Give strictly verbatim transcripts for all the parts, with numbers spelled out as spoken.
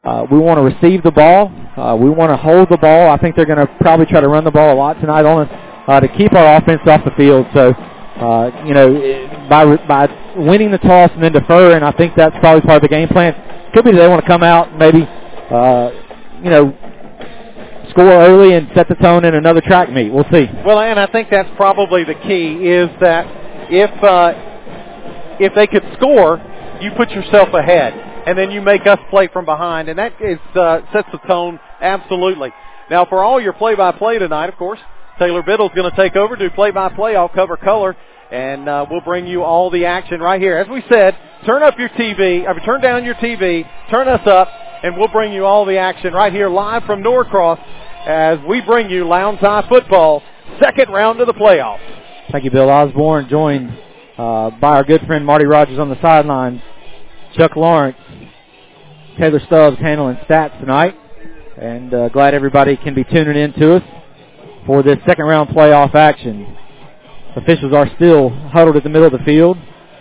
Uh, we want to receive the ball. Uh, we want to hold the ball. I think they're going to probably try to run the ball a lot tonight on us uh, to keep our offense off the field. So, uh, you know, by by winning the toss and then deferring, I think that's probably part of the game plan. Could be they want to come out and maybe, uh, you know, score early and set the tone in another track meet. We'll see. Well, and I think that's probably the key is that if uh, if they could score, you put yourself ahead, and then you make us play from behind, and that is, uh, sets the tone absolutely. Now, for all your play-by-play tonight, of course, Taylor Biddle's going to take over, do play-by-play. I'll cover color, and uh, we'll bring you all the action right here. As we said, turn up your T V, or turn down your T V, turn us up, and we'll bring you all the action right here live from Norcross as we bring you Lowndes High football, second round of the playoffs. Thank you, Bill Osborne, joined uh, by our good friend Marty Rogers on the sidelines, Chuck Lawrence, Taylor Stubbs handling stats tonight, and uh, glad everybody can be tuning in to us for this second round playoff action. Officials are still huddled at the middle of the field,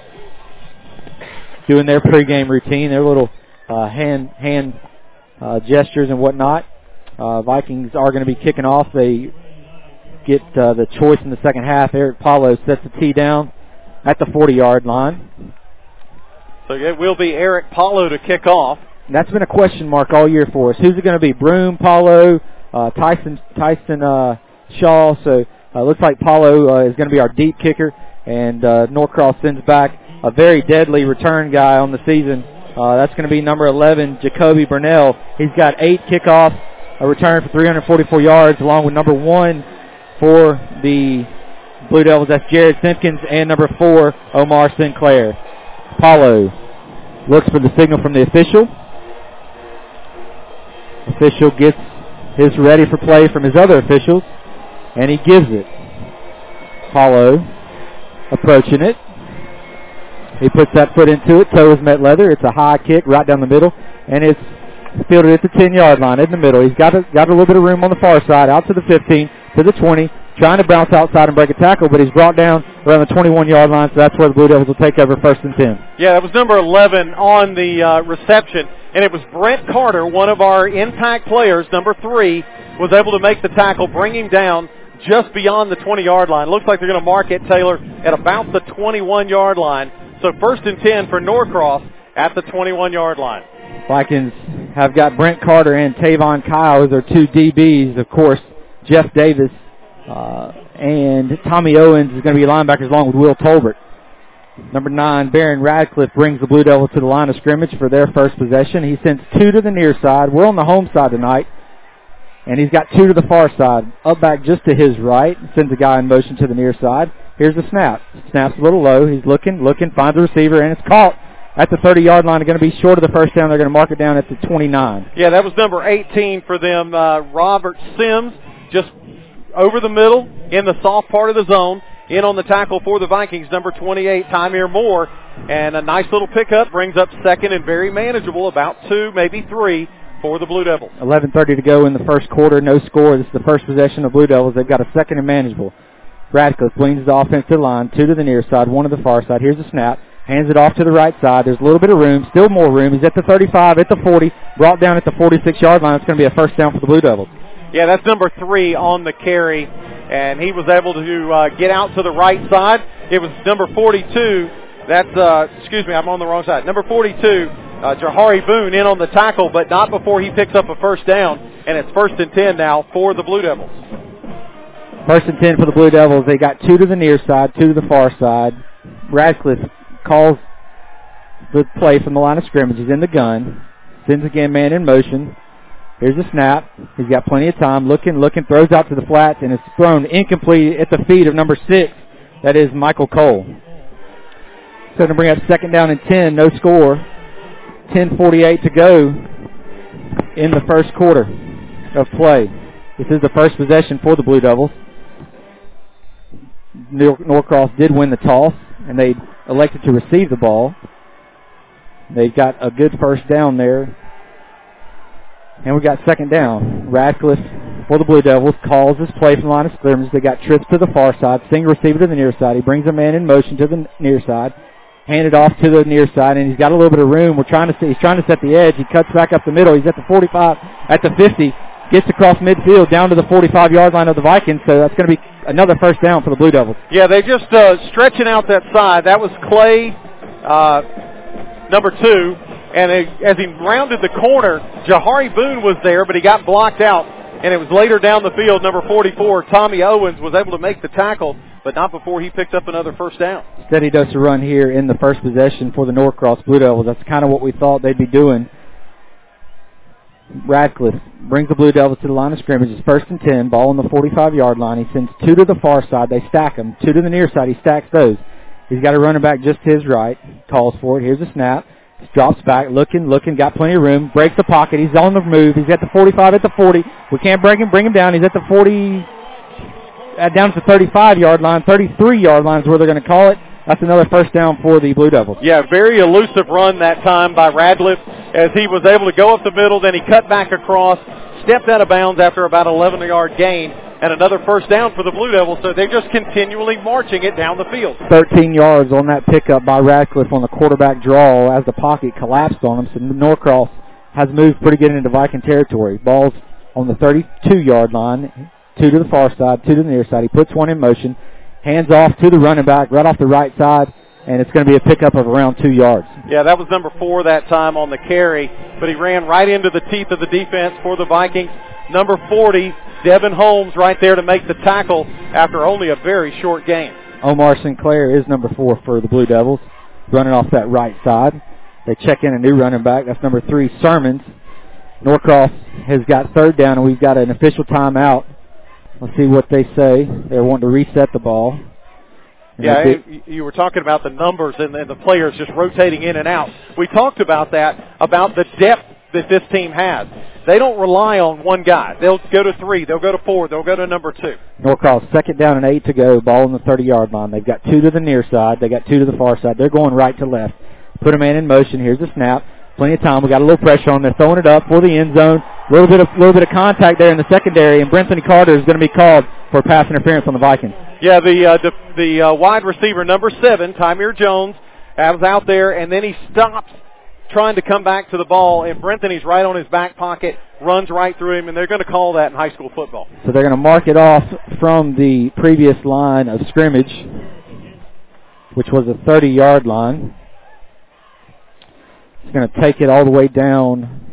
doing their pregame routine, their little uh, hand hand uh, gestures and whatnot. Uh, Vikings are going to be kicking off. They get uh, the choice in the second half. Eric Paulo sets the tee down at the forty-yard line. So it will be Eric Paulo to kick off. And that's been a question mark all year for us. Who's it going to be? Broom, Paulo, uh, Tyson Tyson uh, Shaw. So it uh, looks like Paulo uh, is going to be our deep kicker. And uh, Norcross sends back a very deadly return guy on the season. Uh, that's going to be number eleven, Jacoby Burnell. He's got eight kickoffs, a return for three hundred forty-four yards, along with number one for the Blue Devils. That's Jared Simpkins, and number four, Omar Sinclair. Paulo looks for the signal from the official. Official gets his ready for play from his other officials, and he gives it. Paulo approaching it. He puts that foot into it. Toe is met leather. It's a high kick right down the middle, and it's fielded at the ten-yard line in the middle. He's got a, got a little bit of room on the far side, out to the fifteen, to the twenty, trying to bounce outside and break a tackle, but he's brought down around the twenty-one-yard line, so that's where the Blue Devils will take over first and ten. Yeah, that was number eleven on the uh, reception, and it was Brent Carter, one of our impact players, number three, was able to make the tackle, bring him down just beyond the twenty-yard line. Looks like they're going to mark it, Taylor, at about the twenty-one-yard line. So first and ten for Norcross at the twenty-one-yard line. Vikings have got Brent Carter and Tavon Kyle as their two D Bs. Of course, Jeff Davis uh, and Tommy Owens is going to be linebackers along with Will Tolbert. Number nine, Barron Radcliffe, brings the Blue Devils to the line of scrimmage for their first possession. He sends two to the near side. We're on the home side tonight, and he's got two to the far side. Up back just to his right, sends a guy in motion to the near side. Here's the snap. Snap's a little low. He's looking, looking, finds the receiver, and it's caught at the thirty-yard line. They're going to be short of the first down. They're going to mark it down at the twenty-nine. Yeah, that was number eighteen for them, uh, Robert Sims, just over the middle in the soft part of the zone. In on the tackle for the Vikings, number twenty-eight, Tymere Moore. And a nice little pickup brings up second and very manageable, about two, maybe three, for the Blue Devils. eleven thirty to go in the first quarter, no score. This is the first possession of the Blue Devils. They've got a second and manageable. Radcliffe leans the offense to the line, two to the near side, one to the far side. Here's the snap. Hands it off to the right side. There's a little bit of room, still more room. He's at the thirty-five, at the forty, brought down at the forty-six-yard line. It's going to be a first down for the Blue Devils. Yeah, that's number three on the carry, and he was able to uh, get out to the right side. It was number forty-two. That's, uh, excuse me, I'm on the wrong side. Number forty-two, uh, Jahari Boone in on the tackle, but not before he picks up a first down, and it's first and ten now for the Blue Devils. First and ten for the Blue Devils. They got two to the near side, two to the far side. Radcliffe calls the play from the line of scrimmage. He's in the gun. Sends again, man in motion. Here's the snap. He's got plenty of time. Looking, looking, throws out to the flats, and it's thrown incomplete at the feet of number six. That is Michael Cole. So going to bring up second down and ten, no score. ten forty-eight to go in the first quarter of play. This is the first possession for the Blue Devils. Norcross did win the toss, and they elected to receive the ball. They got a good first down there. And we got second down. Radcliffe for the Blue Devils calls his play from the line of scrimmage. They got trips to the far side, single receiver to the near side. He brings a man in motion to the near side. hand it off to the near side, and he's got a little bit of room. We're trying to see, he's trying to set the edge. He cuts back up the middle. He's at the forty-five, at the fifty, gets across midfield down to the forty-five-yard line of the Vikings, so that's going to be another first down for the Blue Devils. Yeah, they just uh, stretching out that side. That was Clay, uh, number two, and it, as he rounded the corner, Jahari Boone was there, but he got blocked out, and it was later down the field, number forty-four, Tommy Owens was able to make the tackle, but not before he picked up another first down. Steady does a run here in the first possession for the Norcross Blue Devils. That's kind of what we thought they'd be doing. Radcliffe brings the Blue Devils to the line of scrimmage. It's first and ten, ball on the forty-five-yard line. He sends two to the far side. They stack them. Two to the near side. He stacks those. He's got a running back just to his right. Calls for it. Here's a snap. Drops back, looking, looking, got plenty of room. Breaks the pocket. He's on the move. He's at the forty-five, at the forty. We can't bring him, bring him down. He's at the forty, uh, down to the thirty-five-yard line. thirty-three-yard line is where they're going to call it. That's another first down for the Blue Devils. Yeah, very elusive run that time by Radcliffe as he was able to go up the middle, then he cut back across, stepped out of bounds after about an eleven-yard gain, and another first down for the Blue Devils, so they're just continually marching it down the field. thirteen yards on that pickup by Radcliffe on the quarterback draw as the pocket collapsed on him, so Norcross has moved pretty good into Viking territory. Ball's on the thirty-two-yard line, two to the far side, two to the near side. He puts one in motion. Hands off to the running back right off the right side, and it's going to be a pickup of around two yards. Yeah, that was number four that time on the carry, but he ran right into the teeth of the defense for the Vikings. Number forty, Devin Holmes, right there to make the tackle after only a very short gain. Omar Sinclair is number four for the Blue Devils, running off that right side. They check in a new running back. That's number three, Sermons. Norcross has got third down, and we've got an official timeout. Let's see what they say. They're wanting to reset the ball. And yeah, it, you were talking about the numbers and, and the players just rotating in and out. We talked about that, about the depth that this team has. They don't rely on one guy. They'll go to three. They'll go to four. They'll go to number two. Norcross, second down and eight to go. Ball on the thirty-yard line. They've got two to the near side. They got two to the far side. They're going right to left. Put a man in motion. Here's the snap. Plenty of time. We got a little pressure on. They're throwing it up for the end zone. A little bit of little bit of contact there in the secondary, and Brenton Carter is going to be called for pass interference on the Vikings. Yeah, the uh, the, the uh, wide receiver number seven, Tymir Jones, was out there, and then he stops trying to come back to the ball, and Brenton, he's right on his back pocket, runs right through him, and they're going to call that in high school football. So they're going to mark it off from the previous line of scrimmage, which was a thirty-yard line. It's going to take it all the way down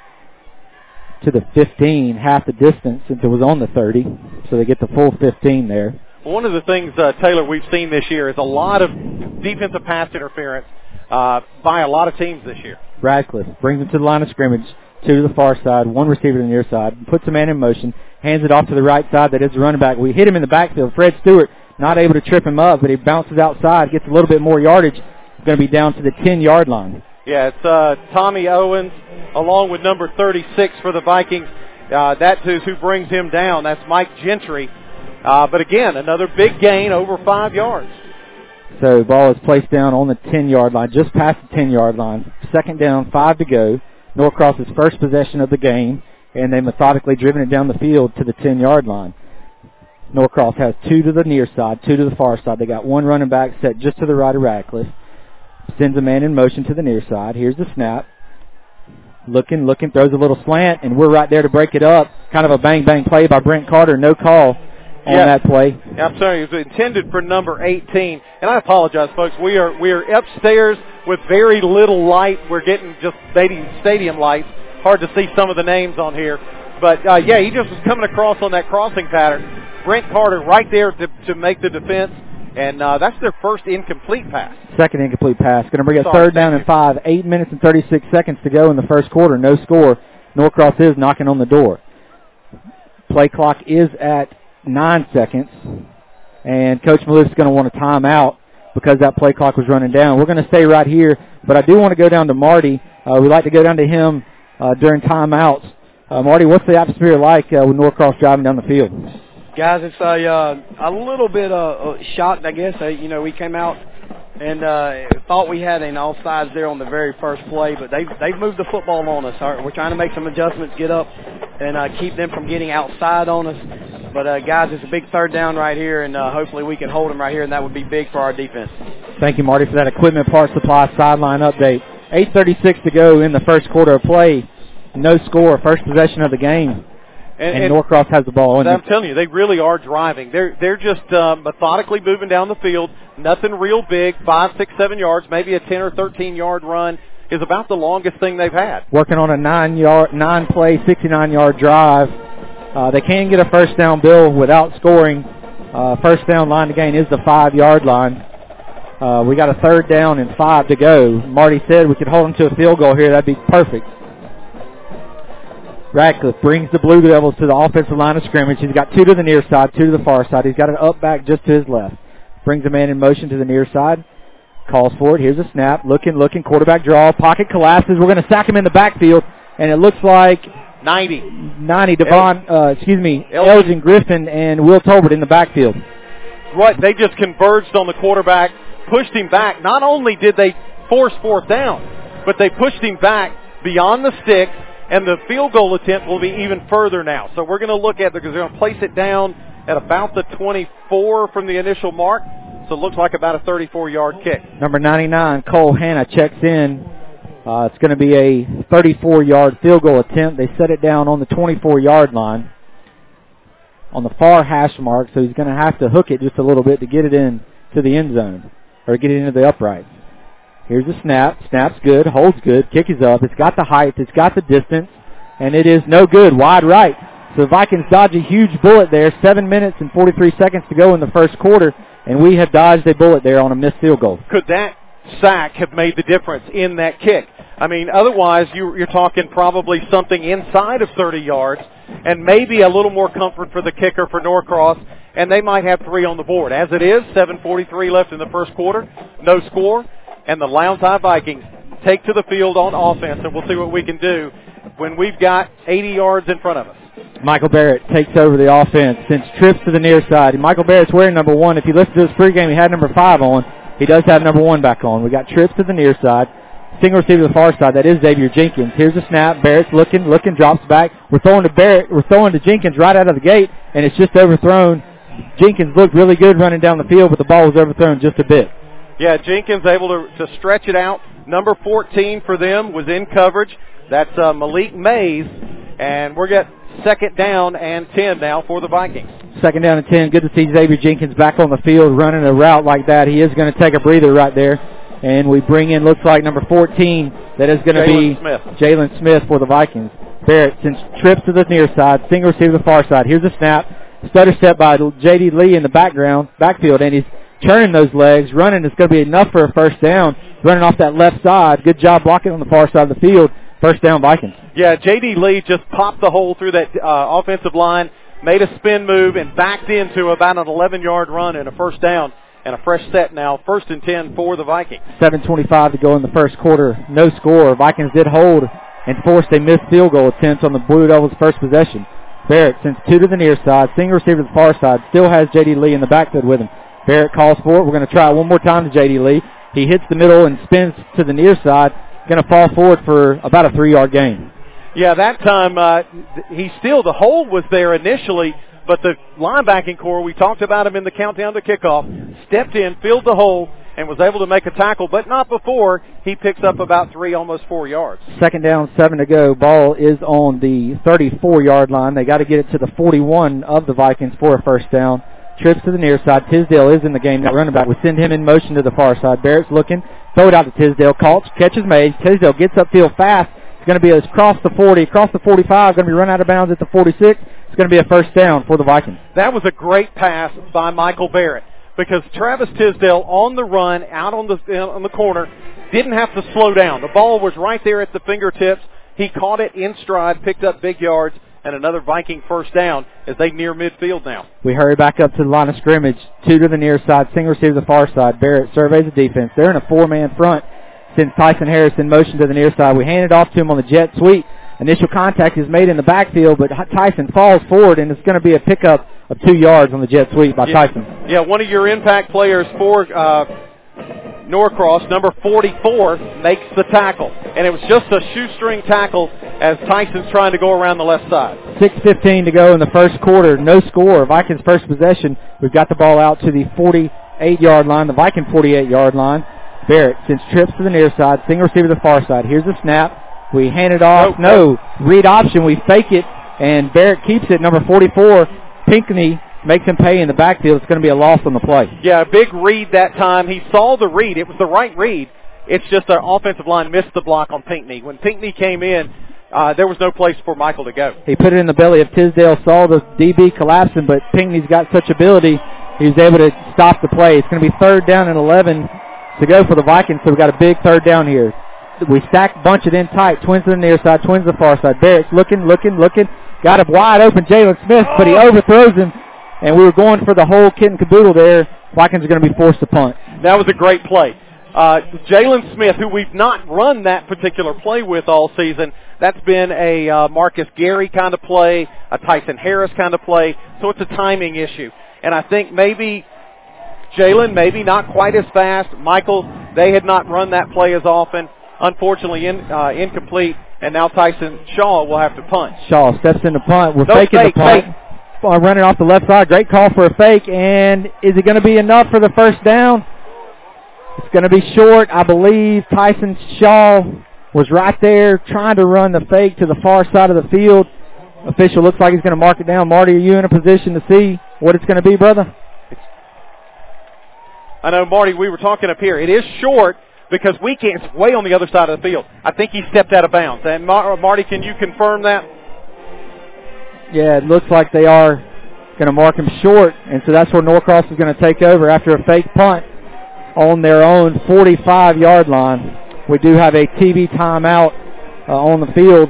to the fifteen, half the distance since it was on the thirty. So they get the full fifteen there. One of the things, uh, Taylor, we've seen this year is a lot of defensive pass interference uh, by a lot of teams this year. Radcliffe brings him to the line of scrimmage, two to the far side, one receiver to the near side, puts a man in motion, hands it off to the right side. That is the running back. We hit him in the backfield. Fred Stewart not able to trip him up, but he bounces outside, gets a little bit more yardage. It's going to be down to the ten-yard line. Yeah, it's uh, Tommy Owens along with number thirty-six for the Vikings. Uh, that is who brings him down. That's Mike Gentry. Uh, but again, another big gain over five yards. So ball is placed down on the ten-yard line, just past the ten-yard line. Second down, five to go. Norcross's first possession of the game, and they methodically driven it down the field to the ten-yard line. Norcross has two to the near side, two to the far side. They got one running back set just to the right of Radcliffe. Sends a man in motion to the near side. Here's the snap. Looking, looking, throws a little slant, and we're right there to break it up. Kind of a bang-bang play by Brent Carter. No call on yeah. that play. Yeah, I'm sorry. It was intended for number eighteen. And I apologize, folks. We are we are upstairs with very little light. We're getting just stadium, stadium lights. Hard to see some of the names on here. But, uh, yeah, he just was coming across on that crossing pattern. Brent Carter right there to, to make the defense. And uh, that's their first incomplete pass. Second incomplete pass. Going to bring up Sorry, third down and five. Eight minutes and thirty-six seconds to go in the first quarter. No score. Norcross is knocking on the door. Play clock is at nine seconds. And Coach Maloof is going to want a timeout because that play clock was running down. We're going to stay right here, but I do want to go down to Marty. Uh, we like to go down to him uh, during timeouts. Uh, Marty, what's the atmosphere like uh, with Norcross driving down the field? Guys, it's a uh, a little bit uh, shocked, I guess. Uh, you know, we came out and uh, thought we had an offsides there on the very first play, but they've, they've moved the football on us. We're trying to make some adjustments, get up, and uh, keep them from getting outside on us. But, uh, guys, it's a big third down right here, and uh, hopefully we can hold them right here, and that would be big for our defense. Thank you, Marty, for that Equipment Parts Supply sideline update. eight thirty-six to go in the first quarter of play. No score, first possession of the game. And, and, and Norcross has the ball. I'm telling you, they really are driving. They're they're just uh, methodically moving down the field. Nothing real big, five, six, seven yards, maybe a ten or thirteen yard run is about the longest thing they've had. Working on a nine yard, nine play, sixty-nine yard drive. Uh, they can get a first down, Bill, without scoring. Uh, first down line to gain is the five yard line. Uh, we got a third down and five to go. Marty said we could hold them to a field goal here. That'd be perfect. Radcliffe brings the Blue Devils to the offensive line of scrimmage. He's got two to the near side, two to the far side. He's got an up back just to his left. Brings a man in motion to the near side. Calls for it. Here's a snap. Looking, looking. Quarterback draw. Pocket collapses. We're going to sack him in the backfield. And it looks like ninety. ninety. Devon, uh, excuse me, Elgin. Elgin Griffin and Will Tolbert in the backfield. Right. They just converged on the quarterback, pushed him back. Not only did they force fourth down, but they pushed him back beyond the stick. And the field goal attempt will be even further now. So we're going to look at it because they're going to place it down at about the twenty-four from the initial mark. So it looks like about a thirty-four yard kick. Number ninety-nine, Cole Hanna, checks in. Uh, it's going to be a thirty-four yard field goal attempt. They set it down on the twenty-four yard line on the far hash mark. So he's going to have to hook it just a little bit to get it in to the end zone or get it into the uprights. Here's the snap. Snap's good. Holds good. Kick is up. It's got the height. It's got the distance. And it is no good. Wide right. So the Vikings dodge a huge bullet there. Seven minutes and forty-three seconds to go in the first quarter. And we have dodged a bullet there on a missed field goal. Could that sack have made the difference in that kick? I mean, otherwise you, you're talking probably something inside of thirty yards and maybe a little more comfort for the kicker for Norcross. And they might have three on the board. As it is, seven forty-three left in the first quarter. No score. And the Lowndes High Vikings take to the field on offense, and we'll see what we can do when we've got eighty yards in front of us. Michael Barrett takes over the offense, sends trips to the near side. Michael Barrett's wearing number one. If you listen to his pregame, he had number five on. He does have number one back on. We got trips to the near side. Single receiver to the far side. That is Xavier Jenkins. Here's a snap. Barrett's looking, looking, drops back. We're throwing to Barrett. We're throwing to Jenkins right out of the gate, and it's just overthrown. Jenkins looked really good running down the field, but the ball was overthrown just a bit. Yeah, Jenkins able to, to stretch it out. Number fourteen for them was in coverage. That's uh, Malik Mays. And we're getting second down and ten now for the Vikings. Second down and ten. Good to see Xavier Jenkins back on the field running a route like that. He is going to take a breather right there. And we bring in, looks like, number fourteen. That is going to be Jalen Smith for the Vikings. Barrett sends trips to the near side. Single receiver to the far side. Here's a snap. Stutter step by J D Lee in the background, backfield. And he's turning those legs, running. It's going to be enough for a first down. Running off that left side. Good job blocking on the far side of the field. First down, Vikings. Yeah, J D Lee just popped the hole through that uh, offensive line, made a spin move, and backed into about an eleven yard run and a first down and a fresh set now. First and ten for the Vikings. seven twenty-five to go in the first quarter. No score. Vikings did hold and forced a missed field goal attempt on the Blue Devils' first possession. Barrett sends two to the near side. Single receiver to the far side. Still has J D Lee in the backfield with him. Barrett calls for it. We're going to try it one more time to J D Lee. He hits the middle and spins to the near side. Going to fall forward for about a three-yard gain. Yeah, that time uh, he still, the hole was there initially, but the linebacking core, we talked about him in the countdown to kickoff, stepped in, filled the hole, and was able to make a tackle, but not before he picks up about three, almost four yards. Second down, seven to go. Ball is on the thirty-four yard line. They got to get it to the forty-one of the Vikings for a first down. Trips to the near side. Tisdale is in the game. That running back. We send him in motion to the far side. Barrett's looking. Throw it out to Tisdale. Caught. Catches made. Tisdale gets upfield fast. It's going to be across the forty, across the forty-five. Going to be run out of bounds at the forty-six. It's going to be a first down for the Vikings. That was a great pass by Michael Barrett because Travis Tisdale on the run, out on the on the corner, didn't have to slow down. The ball was right there at the fingertips. He caught it in stride, picked up big yards, and another Viking first down as they near midfield now. We hurry back up to the line of scrimmage. Two to the near side, single receiver to the far side. Barrett surveys the defense. They're in a four-man front. Sends Tyson Harris in motion to the near side. We hand it off to him on the jet sweep. Initial contact is made in the backfield, but Tyson falls forward, and it's going to be a pickup of two yards on the jet sweep by yeah. Tyson. Yeah, one of your impact players for uh, Norcross, number forty-four, makes the tackle. And it was just a shoestring tackle as Tyson's trying to go around the left side. six fifteen to go in the first quarter. No score. Vikings first possession. We've got the ball out to the forty-eight-yard line, the Viking forty-eight-yard line. Barrett sends trips to the near side, single receiver to the far side. Here's the snap. We hand it off. Nope. No. Read option. We fake it, and Barrett keeps it. Number forty-four, Pinckney, makes him pay in the backfield. It's going to be a loss on the play. Yeah, a big read that time. He saw the read. It was the right read. It's just our offensive line missed the block on Pinckney. When Pinckney came in, uh, there was no place for Michael to go. He put it in the belly of Tisdale, saw the D B collapsing, but Pinckney's got such ability, he was able to stop the play. It's going to be third down and eleven to go for the Vikings, so we've got a big third down here. We stack, bunch it in tight. Twins to the near side, twins to the far side. Barrett's looking, looking, looking. Got a wide open Jalen Smith, but he overthrows him. And we were going for the whole kit and caboodle there. Vikings are going to be forced to punt. That was a great play. Uh, Jalen Smith, who we've not run that particular play with all season, that's been a uh, Marcus Gary kind of play, a Tyson Harris kind of play. So it's a timing issue. And I think maybe Jalen, maybe not quite as fast. Michael, they had not run that play as often. Unfortunately, in, uh, incomplete. And now Tyson Shaw will have to punt. Shaw steps in the punt. We're no faking fake, the punt. Fake. Running off the left side. Great call for a fake. And is it going to be enough for the first down? It's going to be short. I believe Tyson Shaw was right there trying to run the fake to the far side of the field. Official looks like he's going to mark it down. Marty, are you in a position to see what it's going to be, brother? I know, Marty, we were talking up here. It is short because we can't. It's way on the other side of the field. I think he stepped out of bounds. And Mar- Marty, can you confirm that? Yeah, it looks like they are going to mark him short, and so that's where Norcross is going to take over after a fake punt on their own forty-five-yard line. We do have a T V timeout uh, on the field,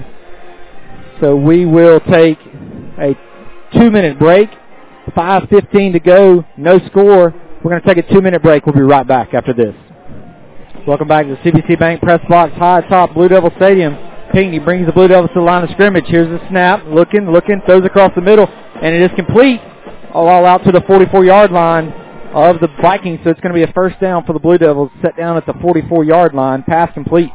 so we will take a two-minute break. five fifteen to go, no score. We're going to take a two-minute break. We'll be right back after this. Welcome back to the C B C Bank Press Box high atop Blue Devil Stadium. Pinckney brings the Blue Devils to the line of scrimmage. Here's the snap. Looking, looking, throws across the middle, and it is complete. All out to the forty-four-yard line of the Vikings, so it's going to be a first down for the Blue Devils. Set down at the forty-four-yard line. Pass complete.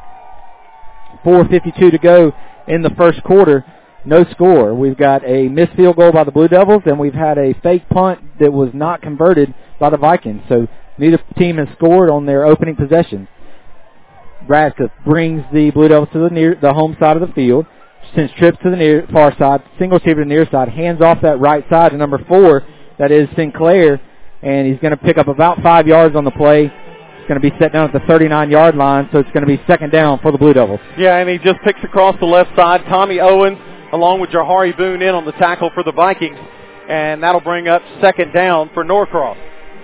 four fifty-two to go in the first quarter. No score. We've got a missed field goal by the Blue Devils, and we've had a fake punt that was not converted by the Vikings. So neither team has scored on their opening possession. Radcliffe brings the Blue Devils to the near, the home side of the field, sends trips to the near far side, single receiver to the near side, hands off that right side to number four, that is Sinclair, and he's going to pick up about five yards on the play. It's going to be set down at the thirty-nine-yard line, so it's going to be second down for the Blue Devils. Yeah, and he just picks across the left side. Tommy Owens, along with Jahari Boone, in on the tackle for the Vikings, and that'll bring up second down for Norcross.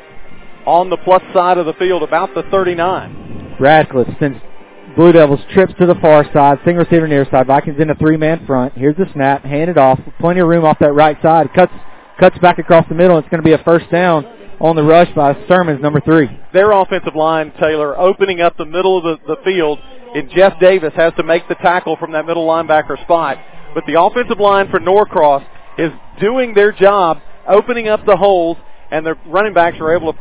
On the plus side of the field, about the thirty-nine. Radcliffe sends Blue Devils trips to the far side, single receiver near side. Vikings in a three-man front. Here's the snap, hand it off. Plenty of room off that right side. Cuts cuts back across the middle. It's going to be a first down on the rush by Sermons, number three. Their offensive line, Taylor, opening up the middle of the, the field, and Jeff Davis has to make the tackle from that middle linebacker spot. But the offensive line for Norcross is doing their job, opening up the holes, and the running backs are able to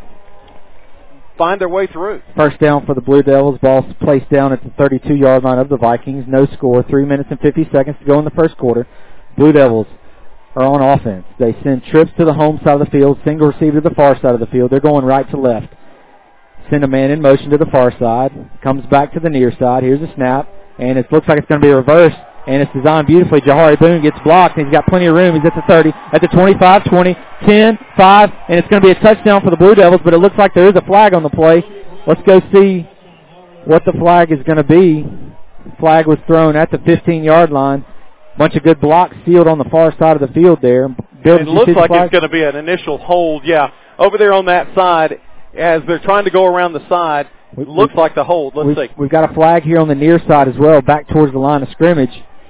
find their way through. First down for the Blue Devils. Ball placed down at the thirty-two-yard line of the Vikings. No score. Three minutes and fifty seconds to go in the first quarter. Blue Devils are on offense. They send trips to the home side of the field, single receiver to the far side of the field. They're going right to left. Send a man in motion to the far side. Comes back to the near side. Here's a snap, and it looks like it's going to be reversed, and it's designed beautifully. Jahari Boone gets blocked, and he's got plenty of room. He's at the thirty, at the twenty-five, twenty, ten, five, and it's going to be a touchdown for the Blue Devils, but it looks like there is a flag on the play. Let's go see what the flag is going to be. The flag was thrown at the fifteen-yard line. Bunch of good blocks sealed on the far side of the field there. Bill, it looks like it's going to be an initial hold, yeah. Over there on that side, as they're trying to go around the side, it looks like the hold. Let's we've, see. We've got a flag here on the near side as well, back towards the line of scrimmage.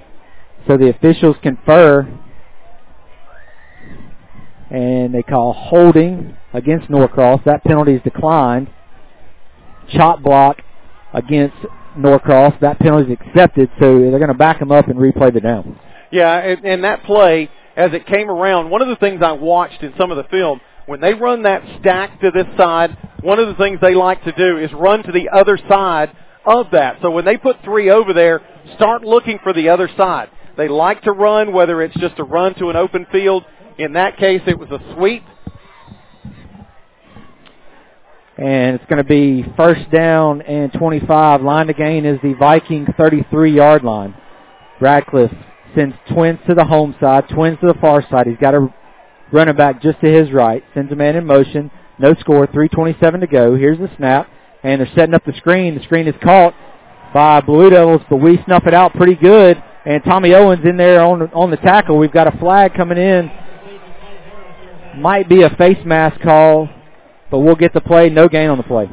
So the officials confer, and they call holding against Norcross. That penalty is declined. Chop block against Norcross. That penalty is accepted, so they're going to back them up and replay the down. Yeah, and, and that play, as it came around, one of the things I watched in some of the film, when they run that stack to this side, one of the things they like to do is run to the other side of that. So when they put three over there, start looking for the other side. They like to run, whether it's just a run to an open field. In that case, it was a sweep. And it's going to be first down and twenty-five. Line to gain is the Viking thirty-three-yard line. Radcliffe sends Twins to the home side, Twins to the far side. He's got a running back just to his right. Sends a man in motion. No score, three twenty-seven to go. Here's the snap, and they're setting up the screen. The screen is caught by Blue Devils, but we snuff it out pretty good. And Tommy Owens in there on, on the tackle. We've got a flag coming in. Might be a face mask call, but we'll get the play. No gain on the play.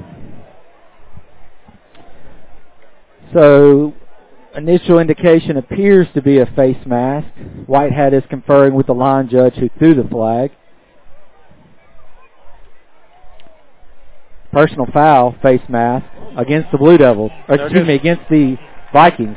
So initial indication appears to be a face mask. Whitehead is conferring with the line judge who threw the flag. Personal foul, face mask, against the Blue Devils. Or excuse me, against the Vikings.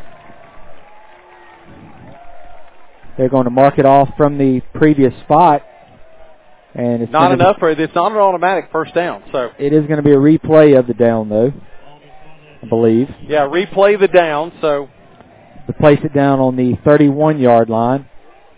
They're going to mark it off from the previous spot. And it's not enough for it. It's not an automatic first down. So it is going to be a replay of the down, though, I believe. Yeah, replay the down. So to place it down on the thirty-one-yard line.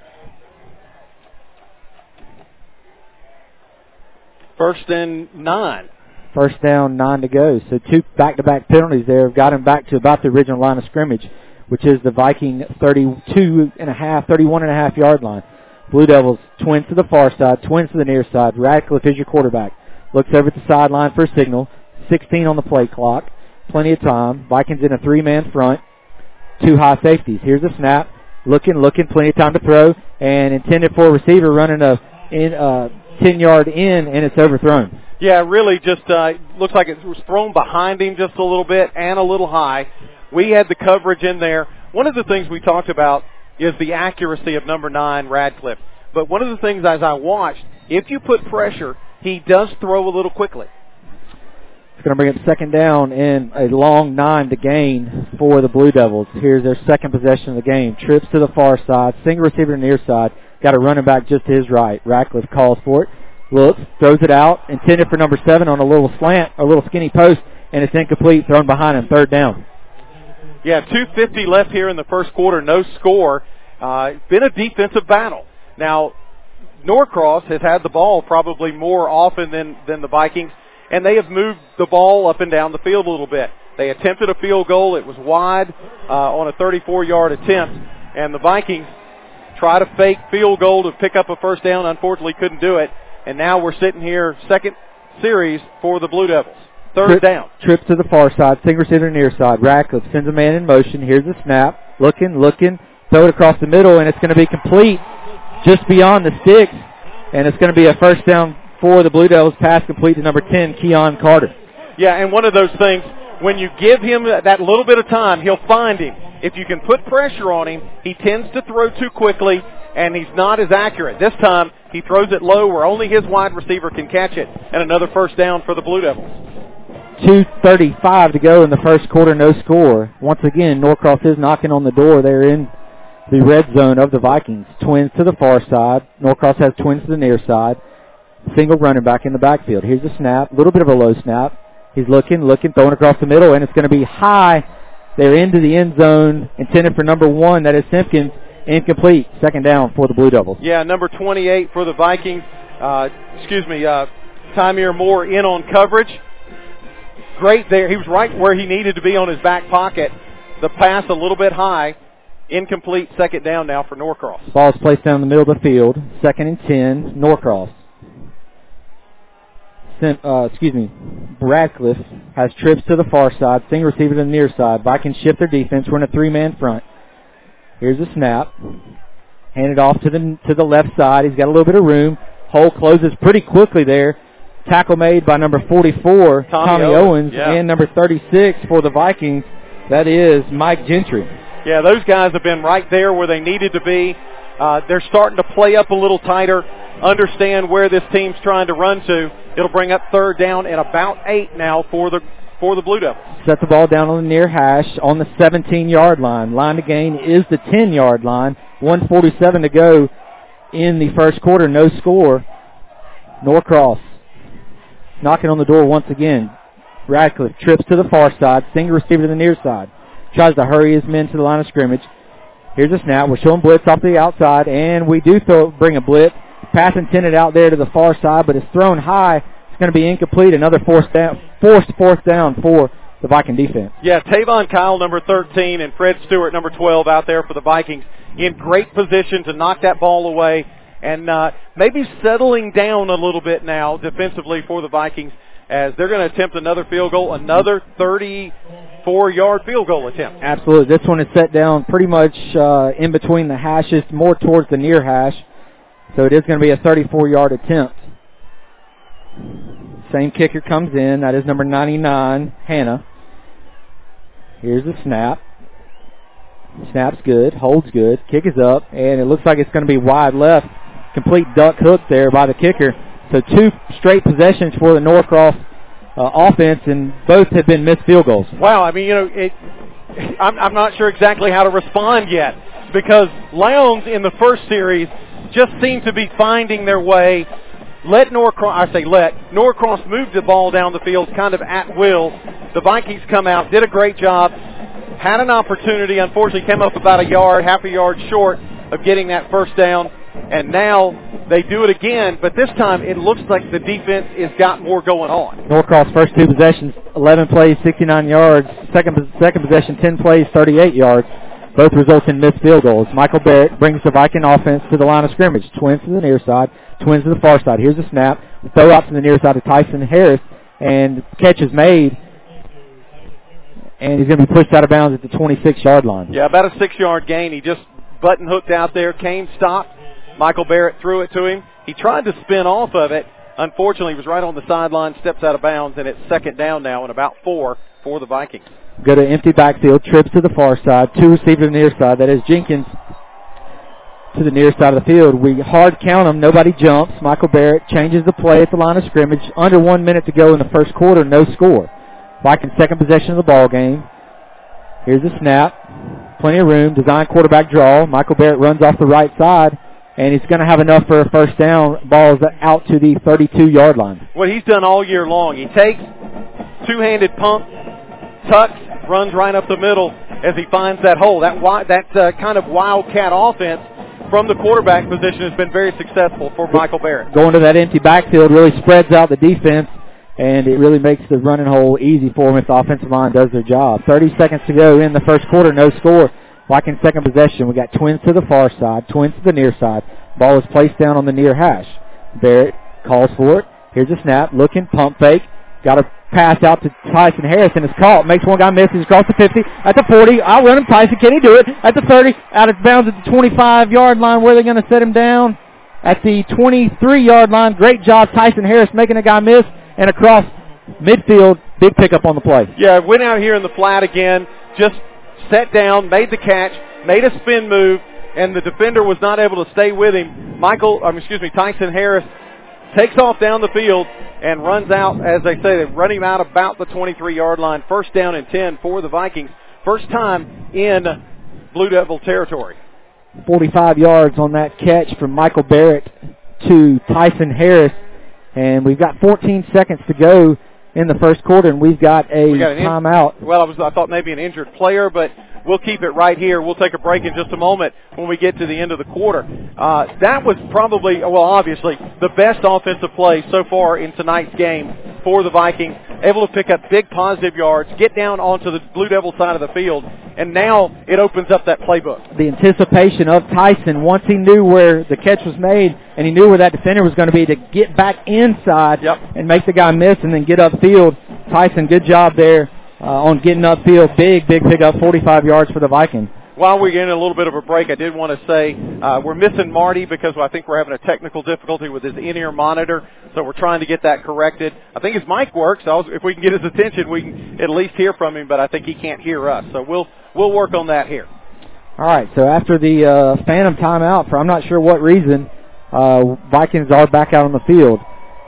First and nine. First down, nine to go. So two back-to-back penalties there have got him back to about the original line of scrimmage, which is the Viking thirty-two and a half, thirty-one and a half yard line. Blue Devils, Twins to the far side, Twins to the near side. Radcliffe is your quarterback. Looks over at the sideline for a signal. sixteen on the play clock. Plenty of time. Vikings in a three-man front. Two high safeties. Here's a snap. Looking, looking, plenty of time to throw. And intended for a receiver running a in uh, ten-yard in, and it's overthrown. Yeah, really just uh, looks like it was thrown behind him just a little bit and a little high. We had the coverage in there. One of the things we talked about is the accuracy of number nine, Radcliffe. But one of the things as I watched, if you put pressure, he does throw a little quickly. It's going to bring up second down and a long nine to gain for the Blue Devils. Here's their second possession of the game. Trips to the far side, single receiver to the near side. Got a running back just to his right. Radcliffe calls for it. Looks, throws it out, intended for number seven on a little slant, a little skinny post, and it's incomplete, thrown behind him, third down. Yeah, two fifty left here in the first quarter, no score. Uh, been a defensive battle. Now, Norcross has had the ball probably more often than, than the Vikings, and they have moved the ball up and down the field a little bit. They attempted a field goal. It was wide uh, on a thirty-four-yard attempt, and the Vikings try to fake field goal to pick up a first down. Unfortunately, couldn't do it. And now we're sitting here, second series for the Blue Devils. Third trip, down. Trip to the far side, single receiver near side. Radcliffe sends a man in motion. Here's the snap. Looking, looking. Throw it across the middle, and it's going to be complete just beyond the sticks. And it's going to be a first down for the Blue Devils. Pass complete to number ten, Keon Carter. Yeah, and one of those things, when you give him that little bit of time, he'll find him. If you can put pressure on him, he tends to throw too quickly, and he's not as accurate. This time, he throws it low where only his wide receiver can catch it, and another first down for the Blue Devils. two thirty-five to go in the first quarter, no score. Once again, Norcross is knocking on the door. They're in the red zone of the Vikings. Twins to the far side. Norcross has Twins to the near side. Single running back in the backfield. Here's the snap. A little bit of a low snap. He's looking, looking, throwing across the middle, and it's going to be high. They're into the end zone, intended for number one. That is Simpkins. Incomplete. Second down for the Blue Devils. Yeah, number twenty-eight for the Vikings. Uh, excuse me, uh, Tymier Moore in on coverage. Great there. He was right where he needed to be on his back pocket. The pass a little bit high. Incomplete. Second down now for Norcross. Ball is placed down the middle of the field. Second and ten, Norcross. Sim, uh, excuse me, Radcliffe has trips to the far side, single receiver to the near side. Vikings shift their defense. We're in a three-man front. Here's a snap. Handed off to the to the left side. He's got a little bit of room. Hole closes pretty quickly there. Tackle made by number forty-four, Tommy, Tommy Owens, Owens, yeah. and number thirty-six for the Vikings. That is Mike Gentry. Yeah, those guys have been right there where they needed to be. Uh, they're starting to play up a little tighter, understand where this team's trying to run to. It'll bring up third down and about eight now for the for the Blue Devils. Set the ball down on the near hash on the seventeen-yard line. Line to gain is the ten-yard line. one forty-seven to go in the first quarter. No score. Norcross knocking on the door once again. Radcliffe trips to the far side, single receiver to the near side. Tries to hurry his men to the line of scrimmage. Here's a snap. We're showing blitz off the outside, and we do throw, bring a blitz. Pass intended out there to the far side, but it's thrown high. It's going to be incomplete. Another forced, down, forced fourth down for the Viking defense. Yeah, Tavon Kyle, number thirteen, and Fred Stewart, number twelve, out there for the Vikings in great position to knock that ball away and uh, maybe settling down a little bit now defensively for the Vikings as they're going to attempt another field goal, another thirty-four-yard field goal attempt. Absolutely. This one is set down pretty much uh, in between the hashes, more towards the near hash. So it is going to be a thirty-four-yard attempt. Same kicker comes in. That is number ninety-nine, Hannah. Here's the snap. Snap's good. Holds good. Kick is up. And it looks like it's going to be wide left. Complete duck hook there by the kicker. So two straight possessions for the Norcross uh, offense, and both have been missed field goals. Wow. I mean, you know, it, I'm, I'm not sure exactly how to respond yet because Lowndes in the first series just seemed to be finding their way. Let Norcross, I say let, Norcross moved the ball down the field kind of at will. The Vikings come out, did a great job, had an opportunity, unfortunately came up about a yard, half a yard short of getting that first down, and now they do it again, but this time it looks like the defense has got more going on. Norcross first two possessions, eleven plays, sixty-nine yards. Second, second possession, ten plays, thirty-eight yards. Both result in missed field goals. Michael Barrett brings the Viking offense to the line of scrimmage. Twins to the near side, twins to the far side. Here's a snap. Throw out to the near side to Tyson Harris, and catch is made. And he's going to be pushed out of bounds at the twenty-six-yard line. Yeah, about a six-yard gain. He just button hooked out there. Kane stopped. Michael Barrett threw it to him. He tried to spin off of it. Unfortunately, he was right on the sideline, steps out of bounds, and it's second down now and about four for the Vikings. Go to empty backfield, trips to the far side, two receivers to the near side. That is Jenkins to the near side of the field. We hard count them. Nobody jumps. Michael Barrett changes the play at the line of scrimmage. Under one minute to go in the first quarter, no score. Vikings second possession of the ball game. Here's the snap. Plenty of room. Design quarterback draw. Michael Barrett runs off the right side, and he's going to have enough for a first down. Ball's out to the thirty-two-yard line. What he's done all year long, he takes two-handed pump, tucks, runs right up the middle as he finds that hole. That that uh, kind of wildcat offense from the quarterback position has been very successful for Michael Barrett. Going to that empty backfield really spreads out the defense, and it really makes the running hole easy for him if the offensive line does their job. thirty seconds to go in the first quarter, no score. Viking second possession. We got twins to the far side, twins to the near side. Ball is placed down on the near hash. Barrett calls for it. Here's a snap, looking, pump fake. Got a pass out to Tyson Harris, and it's caught. Makes one guy miss. He's across the fifty. At the forty, I'll run him. Tyson, can he do it? At the thirty, out of bounds at the twenty-five-yard line. Where are they going to set him down? At the twenty-three-yard line. Great job, Tyson Harris, making a guy miss. And across midfield, big pickup on the play. Yeah, went out here in the flat again, just sat down, made the catch, made a spin move, and the defender was not able to stay with him. Michael, um, excuse me, Tyson Harris takes off down the field and runs out, as they say, they run him out about the twenty-three-yard line. First down and ten for the Vikings. First time in Blue Devil territory. forty-five yards on that catch from Michael Barrett to Tyson Harris. And we've got fourteen seconds to go in the first quarter, and we've got a we got an timeout. In, well, I, was, I thought maybe an injured player, but we'll keep it right here. We'll take a break in just a moment when we get to the end of the quarter. Uh, that was probably, well, obviously, the best offensive play so far in tonight's game for the Vikings. Able to pick up big positive yards, get down onto the Blue Devil side of the field, and now it opens up that playbook. The anticipation of Tyson, once he knew where the catch was made and he knew where that defender was going to be, to get back inside yep. and make the guy miss and then get upfield. Tyson, good job there uh, on getting upfield. Big, big pickup, forty-five yards for the Vikings. While we're getting a little bit of a break, I did want to say uh, we're missing Marty because I think we're having a technical difficulty with his in-ear monitor, so we're trying to get that corrected. I think his mic works. So if we can get his attention, we can at least hear from him, but I think he can't hear us. So we'll we'll work on that here. All right, so after the uh, phantom timeout, for I'm not sure what reason, uh, Vikings are back out on the field.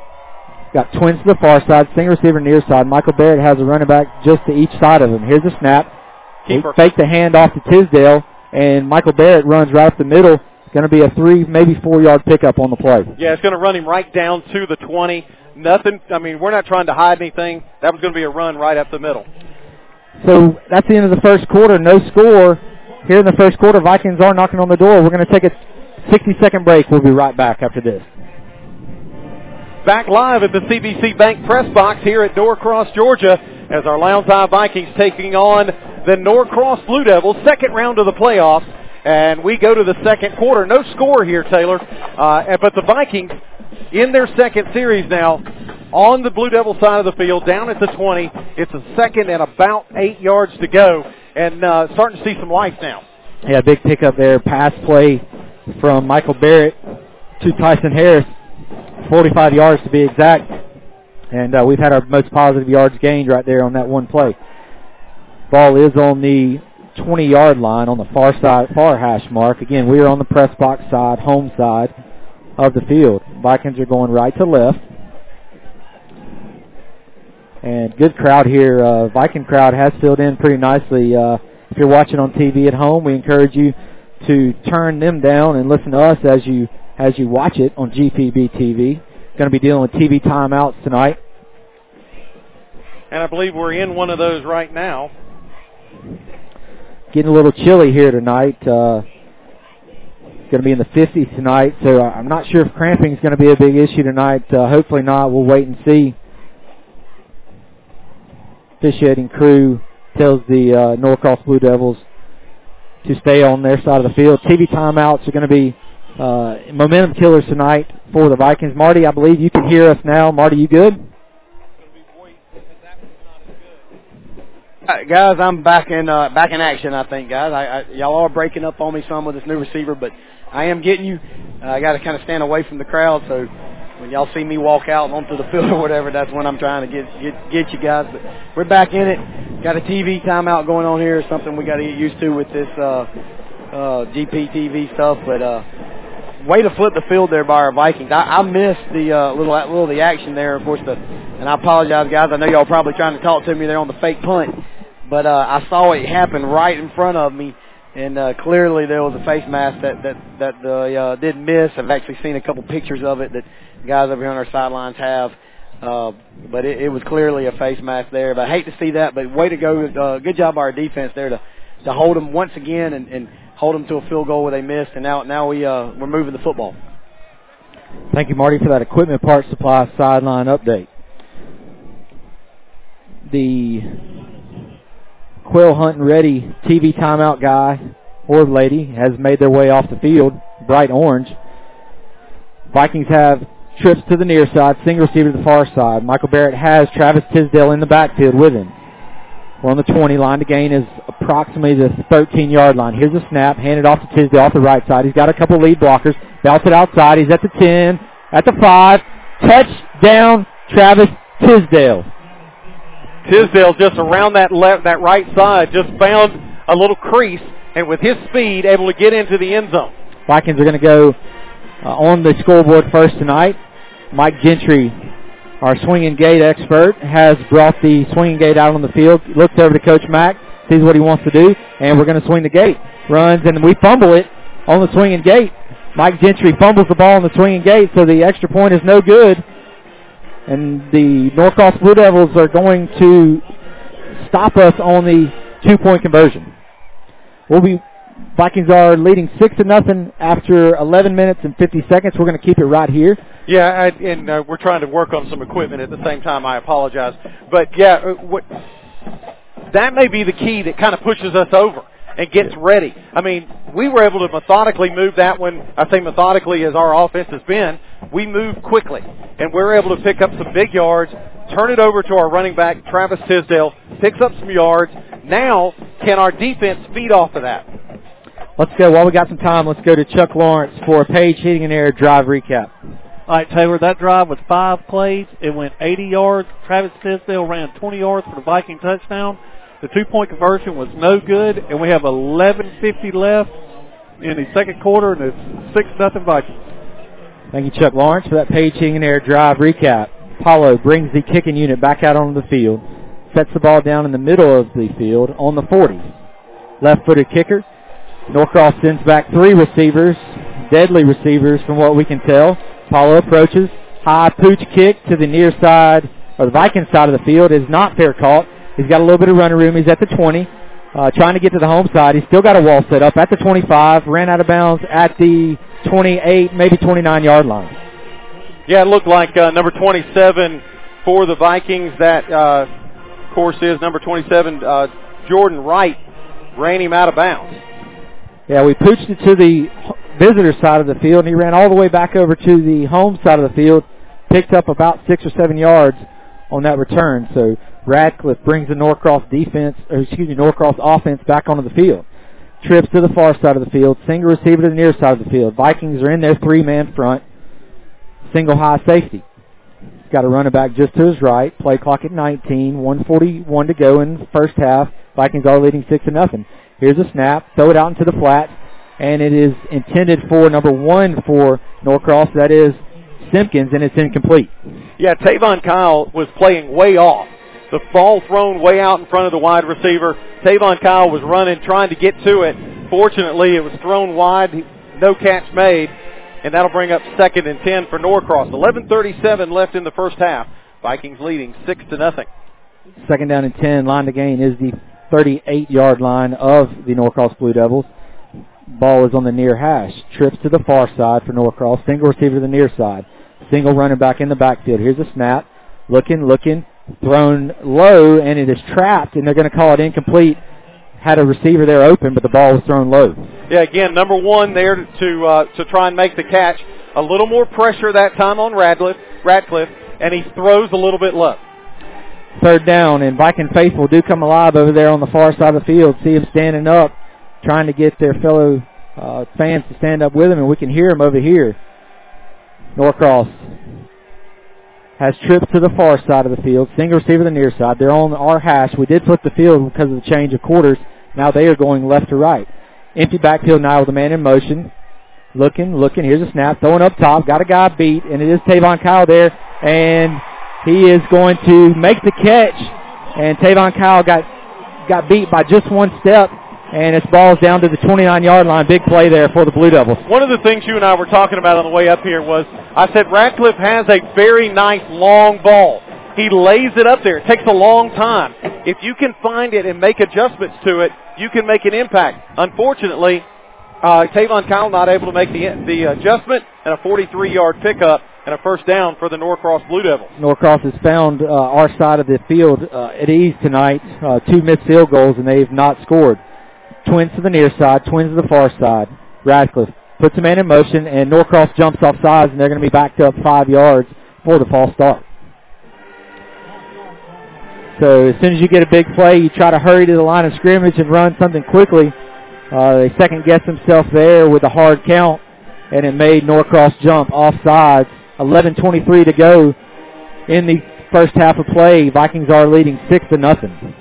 Got twins to the far side, single receiver near side. Michael Barrett has a running back just to each side of him. Here's a snap. Keeper. Fake the hand off to Tisdale, and Michael Barrett runs right up the middle, going to be a three, maybe four-yard pickup on the play. Yeah, it's going to run him right down to the twenty. Nothing, I mean, we're not trying to hide anything. That was going to be a run right up the middle. So that's the end of the first quarter. No score here in the first quarter. Vikings are knocking on the door. We're going to take a sixty-second break. We'll be right back after this. Back live at the C B C Bank press box here at Norcross, Georgia, as our Lowndes High Vikings taking on the Norcross Blue Devils, second round of the playoffs. And we go to the second quarter. No score here, Taylor. Uh, but the Vikings, in their second series now, on the Blue Devil side of the field, down at the twenty. It's a second and about eight yards to go. And uh, starting to see some life now. Yeah, big pickup there. Pass play from Michael Barrett to Tyson Harris. forty-five yards to be exact. And uh, we've had our most positive yards gained right there on that one play. Ball is on the twenty-yard line on the far side, far hash mark. Again, we are on the press box side, home side of the field. Vikings are going right to left. And good crowd here. Uh, Viking crowd has filled in pretty nicely. Uh, if you're watching on T V at home, we encourage you to turn them down and listen to us as you as you watch it on G P B T V. Going to be dealing with T V timeouts tonight. And I believe we're in one of those right now. Getting a little chilly here tonight. Uh, going to be in the fifties tonight, so I'm not sure if cramping is going to be a big issue tonight. Uh, hopefully not. We'll wait and see. Officiating crew tells the uh, Norcross Blue Devils to stay on their side of the field. T V timeouts are going to be uh, momentum killers tonight for the Vikings. Marty, I believe you can hear us now. Marty, you good? Uh, guys, I'm back in uh, back in action, I think, guys. I, I, y'all are breaking up on me some with this new receiver, but I am getting you. Uh, I got to kind of stand away from the crowd, so when y'all see me walk out onto the field or whatever, that's when I'm trying to get get get you guys. But we're back in it. Got a T V timeout going on here, something we got to get used to with this uh, uh, G P T V stuff. But uh, way to flip the field there by our Vikings. I, I missed the uh, little little of the action there, of course. The and I apologize, guys. I know y'all probably trying to talk to me there on the fake punt, but uh, I saw it happen right in front of me. And uh, clearly there was a face mask that that that uh, uh, did miss. I've actually seen a couple pictures of it that guys over here on our sidelines have. Uh, but it, it was clearly a face mask there. But I hate to see that. But way to go! Uh, good job by our defense there to to hold them once again and, and hold them to a field goal where they missed. And now now we uh, we're moving the football. Thank you, Marty, for that equipment parts supply sideline update. The quail hunting ready T V timeout guy or lady has made their way off the field, bright orange. Vikings have trips to the near side, single receiver to the far side. Michael Barrett has Travis Tisdale in the backfield with him. We're on the twenty. Line to gain is approximately the thirteen-yard line. Here's a snap, handed off to Tisdale off the right side. He's got a couple lead blockers. Belted outside. He's at the ten, at the five. Touchdown, Travis Tisdale. Tisdale just around that left, that right side, just found a little crease, and with his speed, able to get into the end zone. Vikings are going to go uh, on the scoreboard first tonight. Mike Gentry, our swinging gate expert, has brought the swinging gate out on the field. Looks over to Coach Mack, sees what he wants to do, and we're going to swing the gate. Runs, and we fumble it on the swinging gate. Mike Gentry fumbles the ball on the swinging gate, so the extra point is no good. And the Norcross Blue Devils are going to stop us on the two-point conversion. We'll be Vikings are leading six to nothing after eleven minutes and fifty seconds. We're going to keep it right here. Yeah, I, and uh, we're trying to work on some equipment at the same time. I apologize, but yeah, uh, what, that may be the key that kind of pushes us over and gets ready. I mean, we were able to methodically move that one. I say methodically as our offense has been. We moved quickly, and we're able to pick up some big yards, turn it over to our running back, Travis Tisdale, picks up some yards. Now, can our defense feed off of that? Let's go. While we got some time, let's go to Chuck Lawrence for a Page Heating and Air drive recap. All right, Taylor, that drive was five plays. It went eighty yards. Travis Tisdale ran twenty yards for the Viking touchdown. The two-point conversion was no good, and we have eleven fifty left in the second quarter, and it's six nothing Vikings. Thank you, Chuck Lawrence, for that Page Heating and Air drive recap. Paulo brings the kicking unit back out onto the field, sets the ball down in the middle of the field on the forty. Left-footed kicker. Norcross sends back three receivers. deadly receivers from what we can tell. Paulo approaches. High pooch kick to the near side, or the Vikings side of the field, is not fair caught. He's got a little bit of running room. He's at the twenty, uh, trying to get to the home side. He's still got a wall set up at the twenty-five, ran out of bounds at the twenty-eight, maybe twenty-nine-yard line. Yeah, it looked like uh, number twenty-seven for the Vikings. That, uh, of course, is number twenty-seven, uh, Jordan Wright, ran him out of bounds. Yeah, we pooched it to the visitor side of the field, and he ran all the way back over to the home side of the field, picked up about six or seven yards on that return. So Radcliffe brings the Norcross defense, or excuse me, Norcross offense back onto the field. Trips to the far side of the field, single receiver to the near side of the field. Vikings are in their three-man front, single high safety. He's got a running back just to his right. Play clock at nineteen, one forty-one to go in the first half. Vikings are leading six to nothing. Here's a snap, throw it out into the flat, and it is intended for number one for Norcross. That is Simpkins, and it's incomplete. Yeah, Tavon Kyle was playing way off. The ball thrown way out in front of the wide receiver. Tavon Kyle was running, trying to get to it. Fortunately, it was thrown wide, no catch made, and that'll bring up second and ten for Norcross. eleven thirty-seven left in the first half. Vikings leading six to nothing. Second down and ten. Line to gain is the thirty-eight-yard line of the Norcross Blue Devils. Ball is on the near hash. Trips to the far side for Norcross. Single receiver to the near side. Single running back in the backfield. Here's a snap. Looking, looking. Thrown low, and it is trapped, and they're going to call it incomplete. Had a receiver there open, but the ball was thrown low. Yeah, again, number one there to uh, to try and make the catch. A little more pressure that time on Radcliffe, Radcliffe, and he throws a little bit low. Third down, and Viking faithful do come alive over there on the far side of the field. See him standing up, trying to get their fellow uh, fans to stand up with him, and we can hear him over here. Norcross has trips to the far side of the field. Single receiver to the near side. They're on our hash. We did flip the field because of the change of quarters. Now they are going left to right. Empty backfield now with a man in motion. Looking, looking. Here's a snap. Throwing up top. Got a guy beat, and it is Tavon Kyle there. And he is going to make the catch. And Tavon Kyle got got beat by just one step. And it's balls down to the twenty-nine-yard line. Big play there for the Blue Devils. One of the things you and I were talking about on the way up here was, I said Radcliffe has a very nice long ball. He lays it up there. It takes a long time. If you can find it and make adjustments to it, you can make an impact. Unfortunately, uh, Tavon Kyle not able to make the, the adjustment, and a forty-three-yard pickup and a first down for the Norcross Blue Devils. Norcross has found uh, our side of the field uh, at ease tonight. Uh, two missed field goals, and they've not scored. Twins to the near side, twins to the far side. Radcliffe puts a man in motion, and Norcross jumps off sides, and they're going to be backed up five yards for the false start. So as soon as you get a big play, you try to hurry to the line of scrimmage and run something quickly. Uh, they second-guessed themselves there with a hard count, and it made Norcross jump off sides. eleven twenty-three to go in the first half of play. Vikings are leading six to nothing.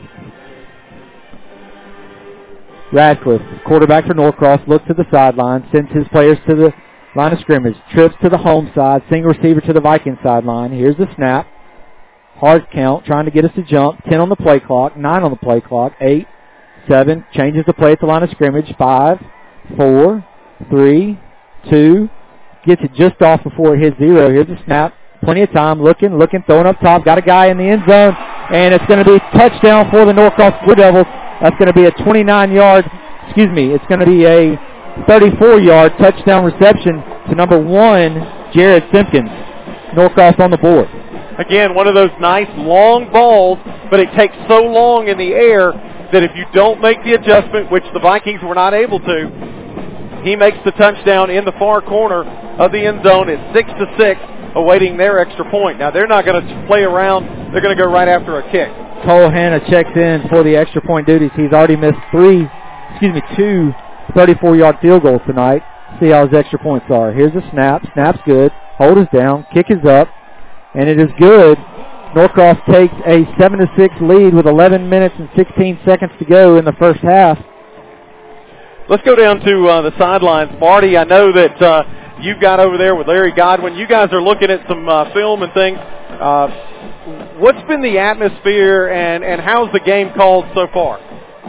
Radcliffe, quarterback for Norcross, looks to the sideline, sends his players to the line of scrimmage, trips to the home side, single receiver to the Viking sideline. Here's the snap. Hard count, trying to get us to jump. ten on the play clock, nine on the play clock, eight, seven, changes the play at the line of scrimmage, five, four, three, two, gets it just off before it hits zero. Here's the snap. Plenty of time, looking, looking, throwing up top, got a guy in the end zone, and it's going to be a touchdown for the Norcross Blue Devils. That's going to be a twenty-nine-yard, excuse me, it's going to be a thirty-four-yard touchdown reception to number one, Jared Simpkins. Norcross on the board. Again, one of those nice long balls, but it takes so long in the air that if you don't make the adjustment, which the Vikings were not able to, he makes the touchdown in the far corner of the end zone at six to six, awaiting their extra point. Now, they're not going to play around. They're going to go right after a kick. Cole Hanna checks in for the extra point duties. He's already missed three, excuse me, two thirty-four-yard field goals tonight. See how his extra points are. Here's a snap. Snap's good. Hold is down. Kick is up. And it is good. Norcross takes a seven to six lead with eleven minutes and sixteen seconds to go in the first half. Let's go down to uh, the sidelines. Marty, I know that uh, you've got over there with Larry Godwin. You guys are looking at some uh, film and things. Uh, what's been the atmosphere, and, and how's the game called so far?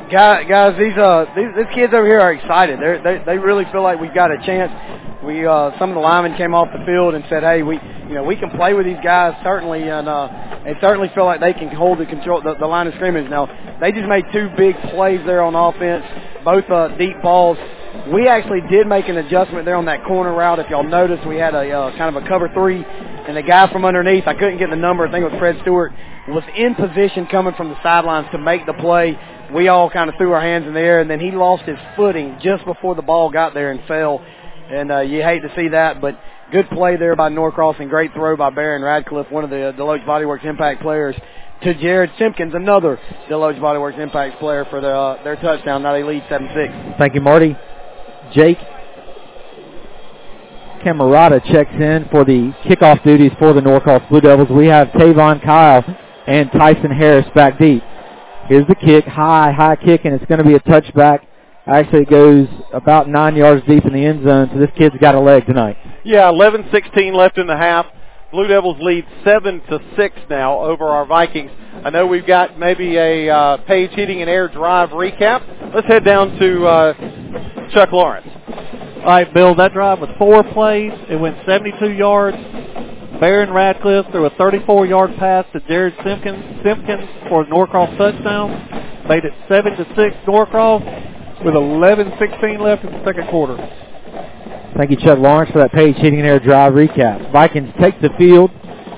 Guys, guys, these uh, these, these kids over here are excited. They're, they they really feel like we've got a chance. We uh, some of the linemen came off the field and said, "Hey, we you know we can play with these guys certainly, and uh, they certainly feel like they can hold the control the, the line of scrimmage." Now they just made two big plays there on offense, both uh, deep balls. We actually did make an adjustment there on that corner route. If y'all noticed, we had a uh, kind of a cover three, and the guy from underneath, I couldn't get the number. I think it was Fred Stewart, was in position coming from the sidelines to make the play. We all kind of threw our hands in the air, and then he lost his footing just before the ball got there and fell. And uh, you hate to see that, but good play there by Norcross and great throw by Barron Radcliffe, one of the uh, Deloach Body Works Impact players, to Jared Simpkins, another Deloach Body Works Impact player for the, uh, their touchdown. Now they lead seven six. Thank you, Marty. Jake Camerata checks in for the kickoff duties for the Norcross Blue Devils. We have Tavon Kyle and Tyson Harris back deep. Here's the kick, high, high kick, and it's going to be a touchback. Actually, it goes about nine yards deep in the end zone, so this kid's got a leg tonight. Yeah, eleven sixteen left in the half. Blue Devils lead seven to six now over our Vikings. I know we've got maybe a uh, Page Heating and Air Drive recap. Let's head down to uh, Chuck Lawrence. All right, Bill, that drive was four plays. It went seventy-two yards. Barron Radcliffe threw a thirty-four-yard pass to Jared Simpkins, Simpkins for a Norcross touchdown. Made it seven to six Norcross with eleven sixteen left in the second quarter. Thank you, Chuck Lawrence, for that Page Heating and Air Drive recap. Vikings take the field.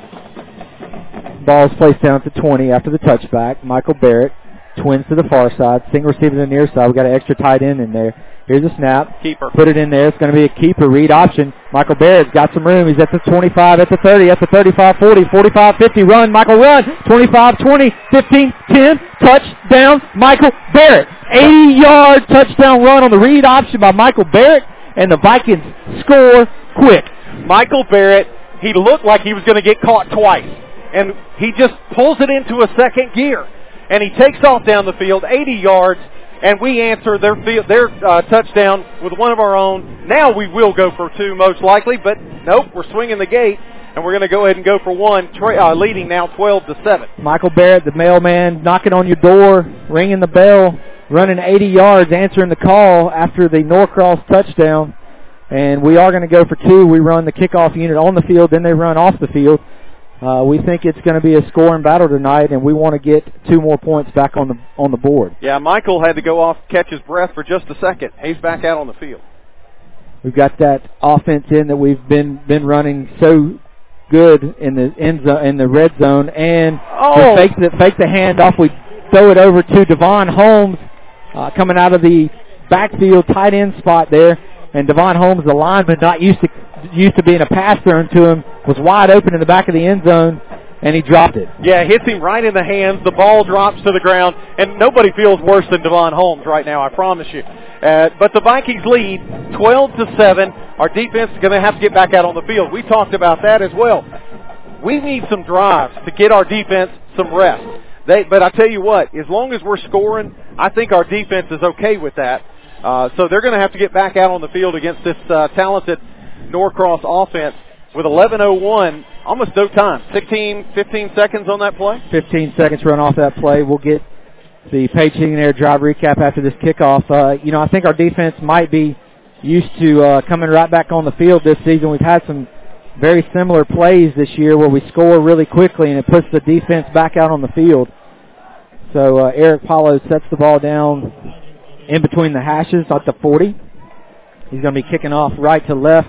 Ball is placed down at the twenty after the touchback. Michael Barrett, twins to the far side. Single receiver to the near side. We've got an extra tight end in there. Here's a snap. Keeper. Put it in there. It's going to be a keeper read option. Michael Barrett's got some room. He's at the twenty-five, at the thirty, at the thirty-five, forty, forty-five, fifty. Run, Michael, run. twenty-five, twenty, fifteen, ten. Touchdown, Michael Barrett. eighty-yard touchdown run on the read option by Michael Barrett, and the Vikings score quick. Michael Barrett, he looked like he was going to get caught twice, and he just pulls it into a second gear, and he takes off down the field, eighty yards, and we answer their field, their uh, touchdown with one of our own. Now we will go for two most likely, but nope, we're swinging the gate, and we're going to go ahead and go for one, tra- uh, leading now twelve to seven. Michael Barrett, the mailman, knocking on your door, ringing the bell, running eighty yards, answering the call after the Norcross touchdown. And we are going to go for two. We run the kickoff unit on the field, then they run off the field. Uh, we think it's going to be a scoring battle tonight, and we want to get two more points back on the on the board. Yeah, Michael had to go off, catch his breath for just a second. He's back out on the field. We've got that offense in that we've been been running so good in the end zone, in the red zone, and oh. we fake the fake the handoff. We throw it over to Devon Holmes, uh, coming out of the backfield tight end spot there, and Devon Holmes, the lineman, not used to used to being a pass thrown to him, was wide open in the back of the end zone, and he dropped it. Yeah, hits him right in the hands. The ball drops to the ground, and nobody feels worse than Devon Holmes right now, I promise you. Uh, but the Vikings lead twelve to seven. Our defense is going to have to get back out on the field. We talked about that as well. We need some drives to get our defense some rest. They, but I tell you what, as long as we're scoring, I think our defense is okay with that. Uh, so they're going to have to get back out on the field against this uh, talented Norcross offense with eleven oh one, almost no time. sixteen, fifteen seconds on that play? fifteen seconds run off that play. We'll get the Page Heating and Air Drive recap after this kickoff. Uh, you know, I think our defense might be used to uh, coming right back on the field this season. We've had some very similar plays this year where we score really quickly and it puts the defense back out on the field. So uh, Eric Paulo sets the ball down in between the hashes at the forty. He's going to be kicking off right to left.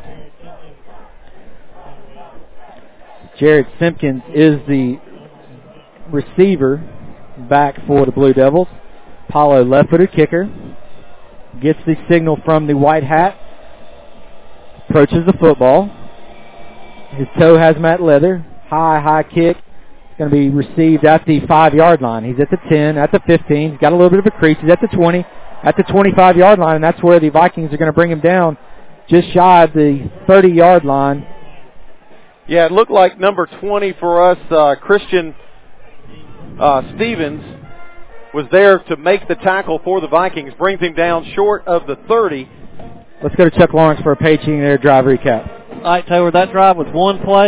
Jared Simpkins is the receiver back for the Blue Devils. Paulo, left-footed kicker, gets the signal from the white hat, approaches the football. His toe has matte leather. High, high kick. It's going to be received at the five-yard line. He's at the ten, at the fifteen. He's got a little bit of a crease. He's at the twenty, at the twenty-five-yard line, and that's where the Vikings are going to bring him down just shy of the thirty-yard line. Yeah, it looked like number twenty for us, uh, Christian uh, Stevens, was there to make the tackle for the Vikings. Brings him down short of the thirty. Let's go to Chuck Lawrence for a Page Heating and Air Drive recap. All right, Taylor, that drive was one play.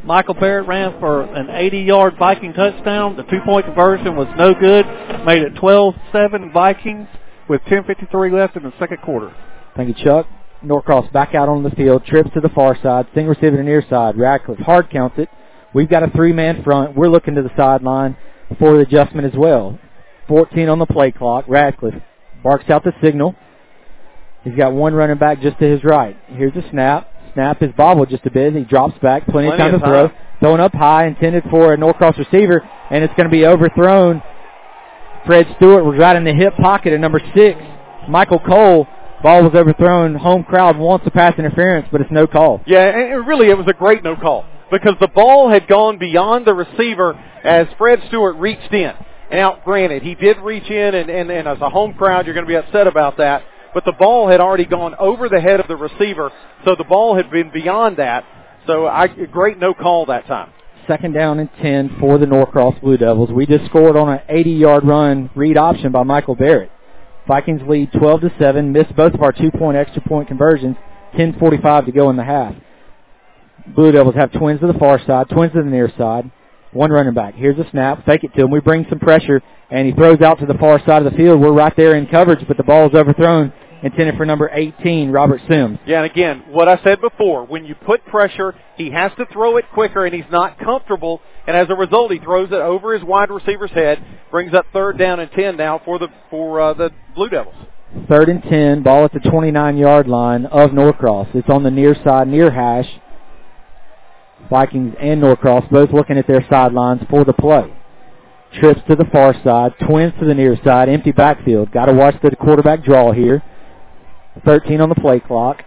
Michael Barrett ran for an eighty-yard Viking touchdown. The two-point conversion was no good. Made it twelve seven Vikings with ten fifty-three left in the second quarter. Thank you, Chuck. Norcross back out on the field, trips to the far side, single receiver to the near side. Radcliffe hard counts it. We've got a three-man front. We're looking to the sideline for the adjustment as well. fourteen on the play clock. Radcliffe barks out the signal. He's got one running back just to his right. Here's a snap. Snap is bobbled just a bit. He drops back. Plenty, Plenty of time to throw. Time. Throwing up high, intended for a Norcross receiver, and it's going to be overthrown. Fred Stewart was right in the hip pocket at number six. Michael Cole. Ball was overthrown. Home crowd wants a pass interference, but it's no call. Yeah, and really it was a great no call because the ball had gone beyond the receiver as Fred Stewart reached in. Now, granted, he did reach in, and, and, and as a home crowd, you're going to be upset about that. But the ball had already gone over the head of the receiver, so the ball had been beyond that. So I, great no call that time. Second down and ten for the Norcross Blue Devils. We just scored on an eighty-yard run read option by Michael Barrett. Vikings lead twelve to seven, missed both of our two-point extra point conversions, ten forty-five to go in the half. Blue Devils have twins to the far side, twins to the near side, one running back. Here's a snap, fake it to him. We bring some pressure, and he throws out to the far side of the field. We're right there in coverage, but the ball is overthrown, intended for number eighteen, Robert Sims. Yeah, and again, what I said before, when you put pressure, he has to throw it quicker, and he's not comfortable, and as a result, he throws it over his wide receiver's head, brings up third down and ten now for the for uh, the Blue Devils. Third and ten, ball at the twenty-nine-yard line of Norcross. It's on the near side, near hash. Vikings and Norcross both looking at their sidelines for the play. Trips to the far side, twins to the near side, empty backfield. Got to watch the quarterback draw here. thirteen on the play clock.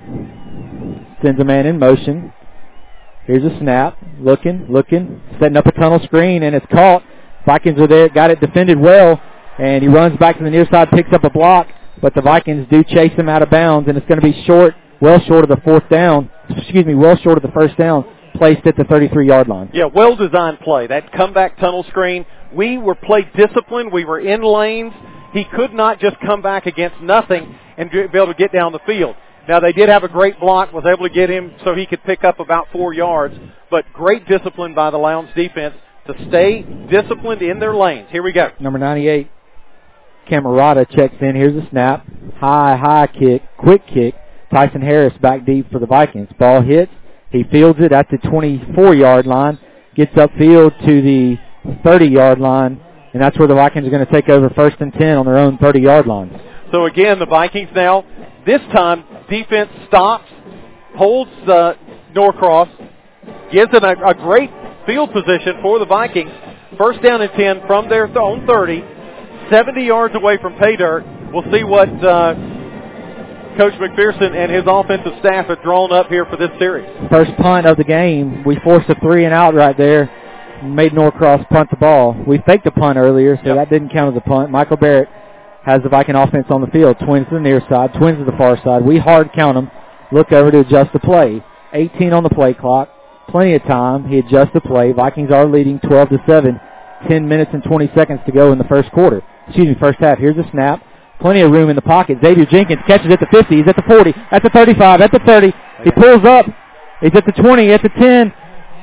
Sends a man in motion. Here's a snap. Looking, looking, setting up a tunnel screen, and it's caught. Vikings are there, got it defended well, and he runs back to the near side, picks up a block, but the Vikings do chase him out of bounds, and it's going to be short, well short of the fourth down, excuse me, well short of the first down, placed at the thirty-three-yard line. Yeah, well-designed play. That comeback tunnel screen, we were played disciplined. We were in lanes. He could not just come back against nothing and be able to get down the field. Now, they did have a great block, was able to get him so he could pick up about four yards, but great discipline by the Lowndes defense to stay disciplined in their lanes. Here we go. Number ninety-eight, Camerata checks in. Here's a snap. High, high kick, quick kick. Tyson Harris back deep for the Vikings. Ball hits. He fields it at the twenty-four-yard line, gets upfield to the thirty-yard line, and that's where the Vikings are going to take over first and ten on their own thirty-yard line. So, again, the Vikings now, this time, defense stops, holds uh, Norcross, gives them a, a great field position for the Vikings. First down and ten from their own thirty, seventy yards away from pay dirt. We'll see what uh, Coach McPherson and his offensive staff have drawn up here for this series. First punt of the game. We forced a three and out right there. Made Norcross punt the ball. We faked a punt earlier, so yep. that didn't count as a punt. Michael Barrett has the Viking offense on the field. Twins to the near side, twins to the far side. We hard count them. Look over to adjust the play. eighteen on the play clock. Plenty of time. He adjusts the play. Vikings are leading twelve to seven. ten minutes and twenty seconds to go in the first quarter. Excuse me, first half. Here's a snap. Plenty of room in the pocket. Xavier Jenkins catches at the fifty. He's at the forty. At the thirty-five. At the thirty. He pulls up. He's at the twenty. At the ten.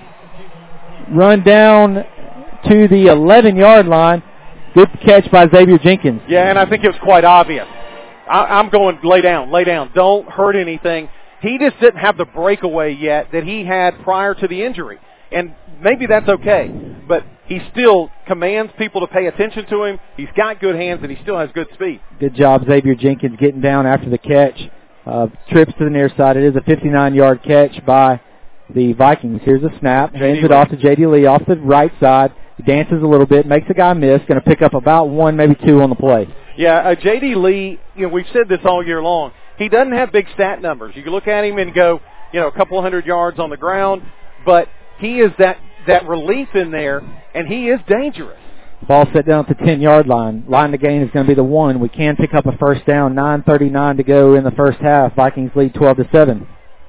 Run down to the eleven-yard line. Good catch by Xavier Jenkins. Yeah, and I think it was quite obvious. I, I'm going lay down, lay down. Don't hurt anything. He just didn't have the breakaway yet that he had prior to the injury. And maybe that's okay, but he still commands people to pay attention to him. He's got good hands, and he still has good speed. Good job, Xavier Jenkins, getting down after the catch. Uh, trips to the near side. It is a fifty-nine-yard catch by the Vikings. Here's a snap. Hands it off to J D Lee off the right side. He dances a little bit, makes a guy miss. Going to pick up about one, maybe two on the play. Yeah, uh, J D Lee, you know, we've said this all year long. He doesn't have big stat numbers. You can look at him and go, you know, a couple hundred yards on the ground, but he is that, that relief in there, and he is dangerous. Ball set down at the ten-yard line. Line to gain is going to be the one. We can pick up a first down. nine thirty-nine to go in the first half. Vikings lead twelve to seven.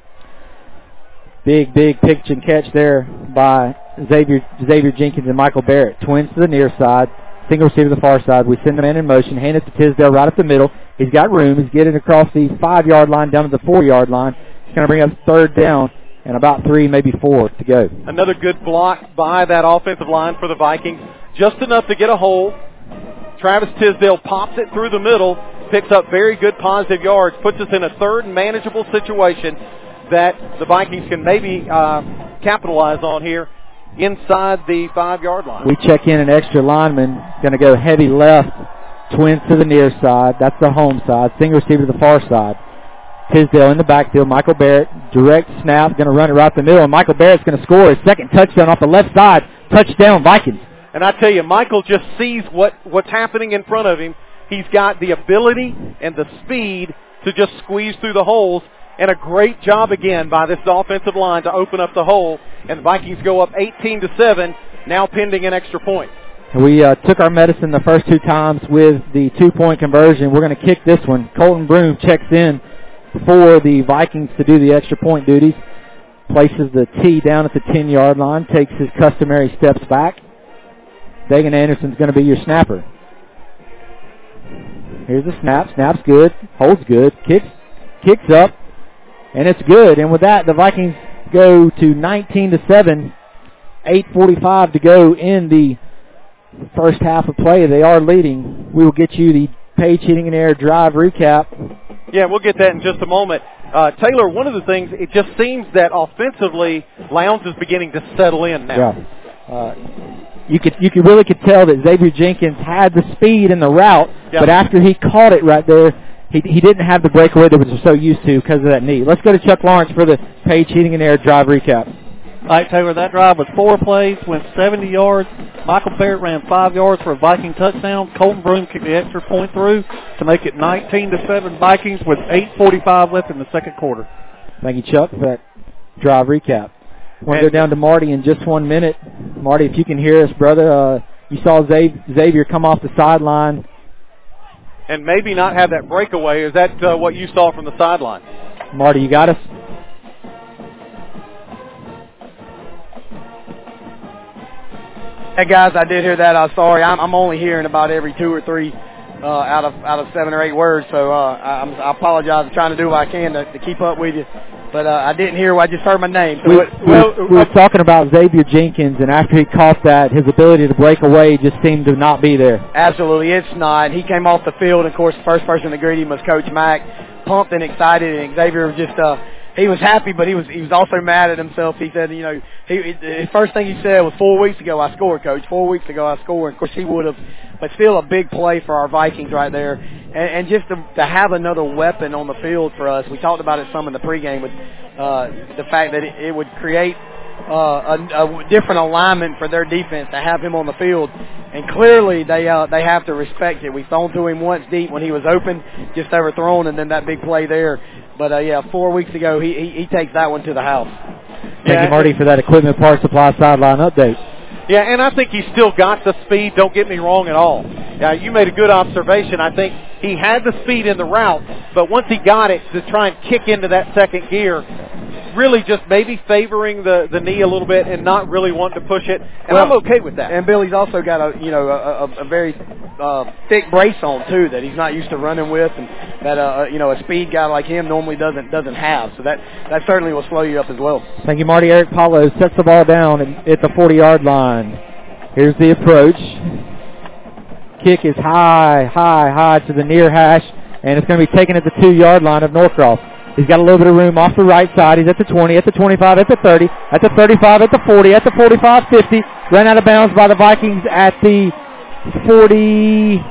Big, big pitch and catch there by Xavier Xavier Jenkins and Michael Barrett. Twins to the near side. Single receiver to the far side. We send the man in motion. Hand it to Tisdale right up the middle. He's got room. He's getting across the five-yard line down to the four-yard line. He's going to bring up third down and about three, maybe four to go. Another good block by that offensive line for the Vikings. Just enough to get a hold. Travis Tisdale pops it through the middle, picks up very good positive yards, puts us in a third and manageable situation that the Vikings can maybe uh, capitalize on here inside the five-yard line. We check in an extra lineman, going to go heavy left, twins to the near side. That's the home side. Single receiver to the far side. Tisdale in the backfield. Michael Barrett, direct snap, going to run it right the middle, and Michael Barrett's going to score his second touchdown off the left side. Touchdown, Vikings. And I tell you, Michael just sees what, what's happening in front of him. He's got the ability and the speed to just squeeze through the holes, and a great job again by this offensive line to open up the hole, and the Vikings go up eighteen to seven, now pending an extra point. We uh, took our medicine the first two times with the two-point conversion. We're going to kick this one. Colton Broom checks in for the Vikings to do the extra point duties. Places the tee down at the ten-yard line, takes his customary steps back. Dagan Anderson's going to be your snapper. Here's the snap. Snap's good. Holds good. Kicks, kicks up, and it's good. And with that, the Vikings go to nineteen to seven. eight forty-five to go in the first half of play. They are leading. We will get you the Page Heating and Air drive recap. Yeah, we'll get that in just a moment. Uh, Taylor, one of the things, it just seems that offensively, Lowndes is beginning to settle in now. Yeah. Uh, you could you could really could tell that Xavier Jenkins had the speed in the route, yeah. but after he caught it right there, he he didn't have the breakaway that we're so used to because of that knee. Let's go to Chuck Lawrence for the Page Heating and Air drive recap. All right, Taylor, that drive was four plays, went seventy yards. Michael Barrett ran five yards for a Viking touchdown. Colton Broom kicked the extra point through to make it nineteen to seven Vikings with eight forty-five left in the second quarter. Thank you, Chuck, for that drive recap. We'll go down to Marty in just one minute. Marty, if you can hear us, brother, uh, you saw Xavier come off the sideline. And maybe not have that breakaway. Is that uh, what you saw from the sideline? Marty, you got us? Hey guys, I did hear that. I'm sorry. I'm, I'm only hearing about every two or three uh, out of out of seven or eight words. So uh, I, I'm, I apologize. I'm trying to do what I can to, to keep up with you. But uh, I didn't hear. I just heard my name. So we, it, we, well, we were talking about Xavier Jenkins, and after he caught that, his ability to break away just seemed to not be there. Absolutely, it's not. He came off the field. Of course, the first person to greet him was Coach Mack, pumped and excited, and Xavier was just. Uh, He was happy, but he was he was also mad at himself. He said, you know, he his first thing he said was four weeks ago I scored, Coach. Four weeks ago I scored. Of course he would have, but still a big play for our Vikings right there, and, and just to, to have another weapon on the field for us. We talked about it some in the pregame with uh, the fact that it, it would create uh, a, a different alignment for their defense to have him on the field, and clearly they uh, they have to respect it. We thrown to him once deep when he was open, just overthrown, and then that big play there. But, uh, yeah, four weeks ago, he, he he takes that one to the house. Thank yeah, you, Marty, for that Equipment Parts Supply sideline update. Yeah, and I think he's still got the speed. Don't get me wrong at all. Yeah, you made a good observation. I think he had the speed in the route, but once he got it to try and kick into that second gear, really just maybe favoring the, the knee a little bit and not really wanting to push it. And well, I'm okay with that. And Billy's also got a you know a, a, a very uh, thick brace on too that he's not used to running with, and that uh, you know a speed guy like him normally doesn't doesn't have. So that that certainly will slow you up as well. Thank you, Marty. Eric Paulo sets the ball down at the forty-yard line. Here's the approach. Kick is high, high, high to the near hash, and it's going to be taken at the two-yard line of Norcross. He's got a little bit of room off the right side. He's at the twenty, at the twenty-five, at the thirty, at the thirty-five, at the forty, at the forty-five, fifty. Ran out of bounds by the Vikings at the forty,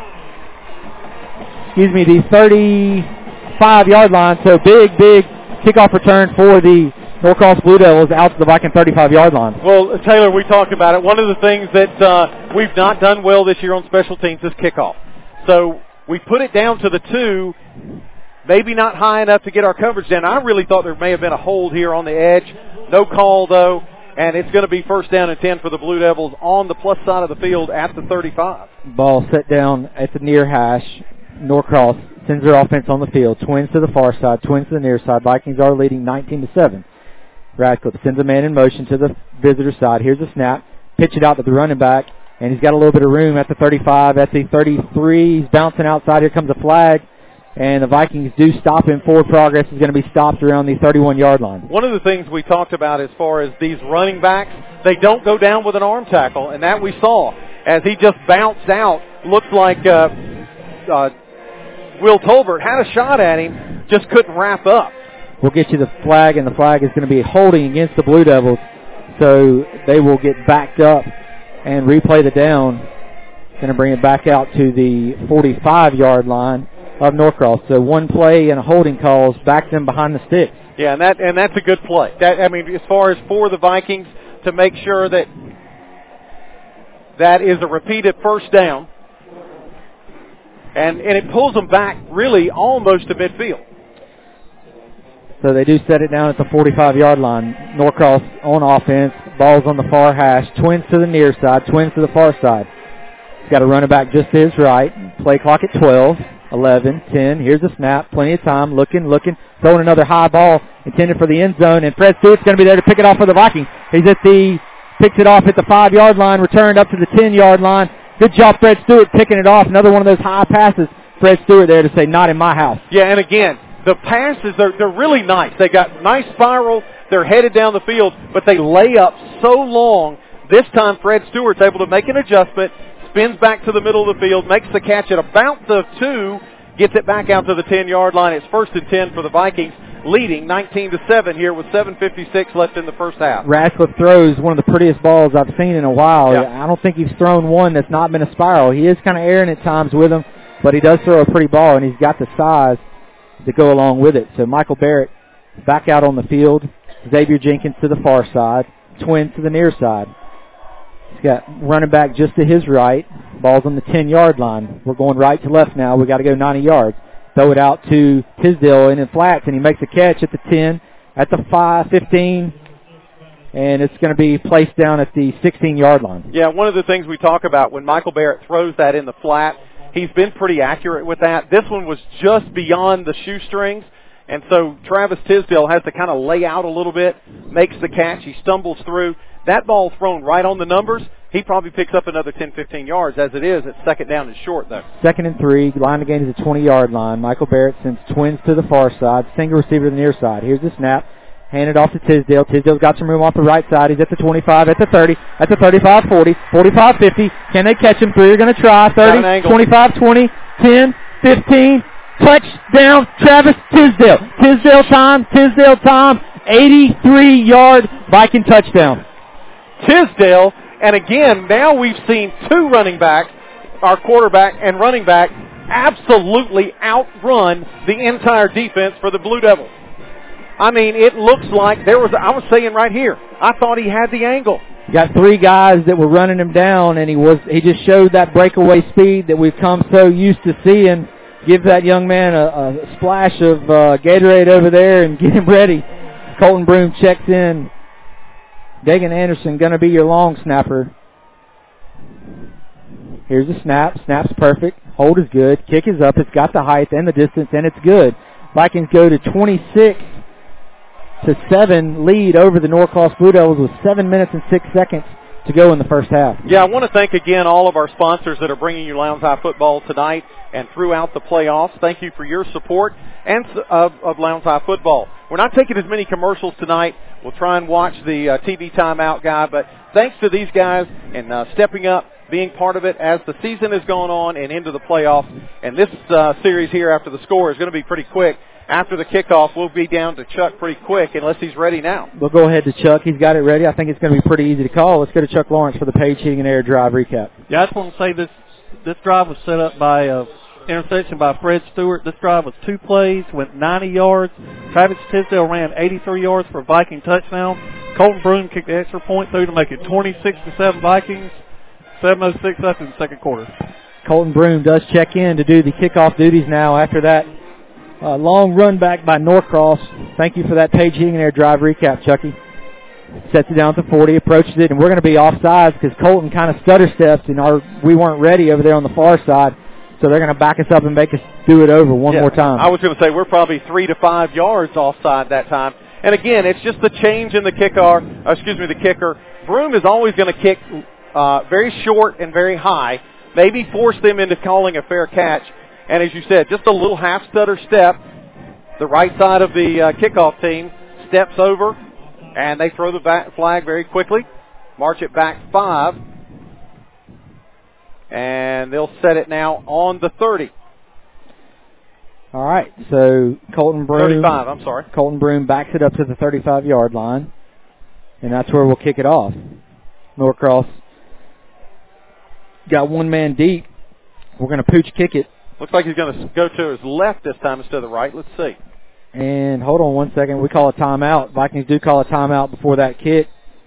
excuse me, the thirty-five-yard line. So big, big kickoff return for the Norcross Blue Devils out to the Viking thirty-five-yard line. Well, Taylor, we talked about it. One of the things that uh, we've not done well this year on special teams is kickoff. So we put it down to the two. Maybe not high enough to get our coverage down. I really thought there may have been a hold here on the edge. No call, though, and it's going to be first down and ten for the Blue Devils on the plus side of the field at the thirty-five. Ball set down at the near hash. Norcross sends their offense on the field. Twins to the far side, twins to the near side. Vikings are leading nineteen to seven. Radcliffe sends a man in motion to the visitor side. Here's a snap. Pitch it out to the running back, and he's got a little bit of room at the thirty-five, at the thirty-three. He's bouncing outside. Here comes a flag. and the Vikings do stop him. Forward progress is going to be stopped around the thirty-one-yard line. One of the things we talked about as far as these running backs, they don't go down with an arm tackle, and that we saw as he just bounced out. Looked like uh, uh, Will Tolbert had a shot at him, just couldn't wrap up. We'll get you the flag, and the flag is going to be holding against the Blue Devils, so they will get backed up and replay the down. Going to bring it back out to the forty-five-yard line of Norcross. So one play and a holding calls back them behind the sticks. Yeah, and that and that's a good play. That I mean, as far as for the Vikings to make sure that that is a repeated first down, and and it pulls them back really almost to midfield. So they do set it down at the forty-five-yard line. Norcross on offense. Ball's on the far hash. Twins to the near side. Twins to the far side. He's got a running back just to his right. Play clock at twelve, eleven, ten. Here's the snap. Plenty of time. Looking, looking. Throwing another high ball intended for the end zone. And Fred Stewart's going to be there to pick it off for the Vikings. He's at the, picks it off at the five-yard line. Returned up to the ten-yard line. Good job, Fred Stewart, picking it off. Another one of those high passes. Fred Stewart there to say, not in my house. Yeah, and again, the passes, they're, they're really nice. They got nice spiral. They're headed down the field, but they lay up so long. This time, Fred Stewart's able to make an adjustment, spins back to the middle of the field, makes the catch at about the two, gets it back out to the ten-yard line. It's first and ten for the Vikings, leading nineteen to seven here with seven fifty-six left in the first half. Radcliffe throws one of the prettiest balls I've seen in a while. Yeah. I don't think he's thrown one that's not been a spiral. He is kind of errant at times with him, but he does throw a pretty ball, and he's got the size to go along with it. So Michael Barrett back out on the field. Xavier Jenkins to the far side. Twins to the near side. He's got running back just to his right. Ball's on the ten-yard line. We're going right to left now. we got to go ninety yards. Throw it out to Tisdale in the flats, and he makes a catch at the ten, at the five, fifteen, and it's going to be placed down at the sixteen-yard line. Yeah, one of the things we talk about when Michael Barrett throws that in the flat, he's been pretty accurate with that. This one was just beyond the shoestrings, and so Travis Tisdale has to kind of lay out a little bit, makes the catch, he stumbles through. That ball thrown right on the numbers, he probably picks up another ten, fifteen yards. As it is, it's second down and short, though. Second and three, line of gain is the twenty-yard line. Michael Barrett sends Twins to the far side, single receiver to the near side. Here's the snap. Handed off to Tisdale. Tisdale's got some room off the right side. He's at the twenty-five, at the thirty, at the thirty-five, forty, forty-five, fifty. Can they catch him? Three are going to try. thirty, twenty-five, twenty, ten, fifteen. Touchdown, Travis Tisdale. Tisdale time, Tisdale time. eighty-three-yard Viking touchdown. Tisdale, and again, now we've seen two running backs, our quarterback and running back, absolutely outrun the entire defense for the Blue Devils. I mean, it looks like there was, I was saying right here, I thought he had the angle. You got three guys that were running him down, and he was he just showed that breakaway speed that we've come so used to seeing. Give that young man a, a splash of uh, Gatorade over there and get him ready. Colton Broom checks in. Dagan Anderson going to be your long snapper. Here's the snap. Snap's perfect. Hold is good. Kick is up. It's got the height and the distance, and it's good. Vikings go to twenty-six to seven lead over the Norcross Blue Devils with seven minutes and six seconds to go in the first half. Yeah, I want to thank again all of our sponsors that are bringing you Lowndes High football tonight and throughout the playoffs. Thank you for your support and of, of Lowndes High football. We're not taking as many commercials tonight. We'll try and watch the uh, T V timeout guy, but thanks to these guys and uh, stepping up, being part of it as the season has gone on and into the playoffs. And this uh, series here after the score is going to be pretty quick. After the kickoff, we'll be down to Chuck pretty quick unless he's ready now. We'll go ahead to Chuck. He's got it ready. I think it's going to be pretty easy to call. Let's go to Chuck Lawrence for the Page Heating and Air Drive recap. Yeah, I just want to say this this drive was set up by a interception by Fred Stewart. This drive was two plays, went ninety yards. Travis Tisdale ran eighty-three yards for a Viking touchdown. Colton Broom kicked the extra point through to make it twenty-six to seven Vikings. seven oh six left in the second quarter. Colton Broom does check in to do the kickoff duties now after that uh, long run back by Norcross. Thank you for that Page Heating and Air Drive recap, Chucky. Sets it down to forty, approaches it, and we're going to be offsides because Colton kind of stutter steps, and our we weren't ready over there on the far side, so they're going to back us up and make us do it over one yeah, more time. I was going to say we're probably three to five yards offside that time. And again, it's just the change in the kicker, uh, excuse me, the kicker. Broom is always going to kick uh, very short and very high, maybe force them into calling a fair catch. And as you said, just a little half stutter step. The right side of the uh, kickoff team steps over, and they throw the back flag very quickly. March it back five. And they'll set it now on the thirty. All right, so Colton Broom. thirty-five, I'm sorry. Colton Broom backs it up to the thirty-five-yard line, and that's where we'll kick it off. Norcross got one man deep. We're going to pooch kick it. Looks like he's going to go to his left this time instead of the right. Let's see. And hold on one second. We call a timeout. Vikings do call a timeout before that kick.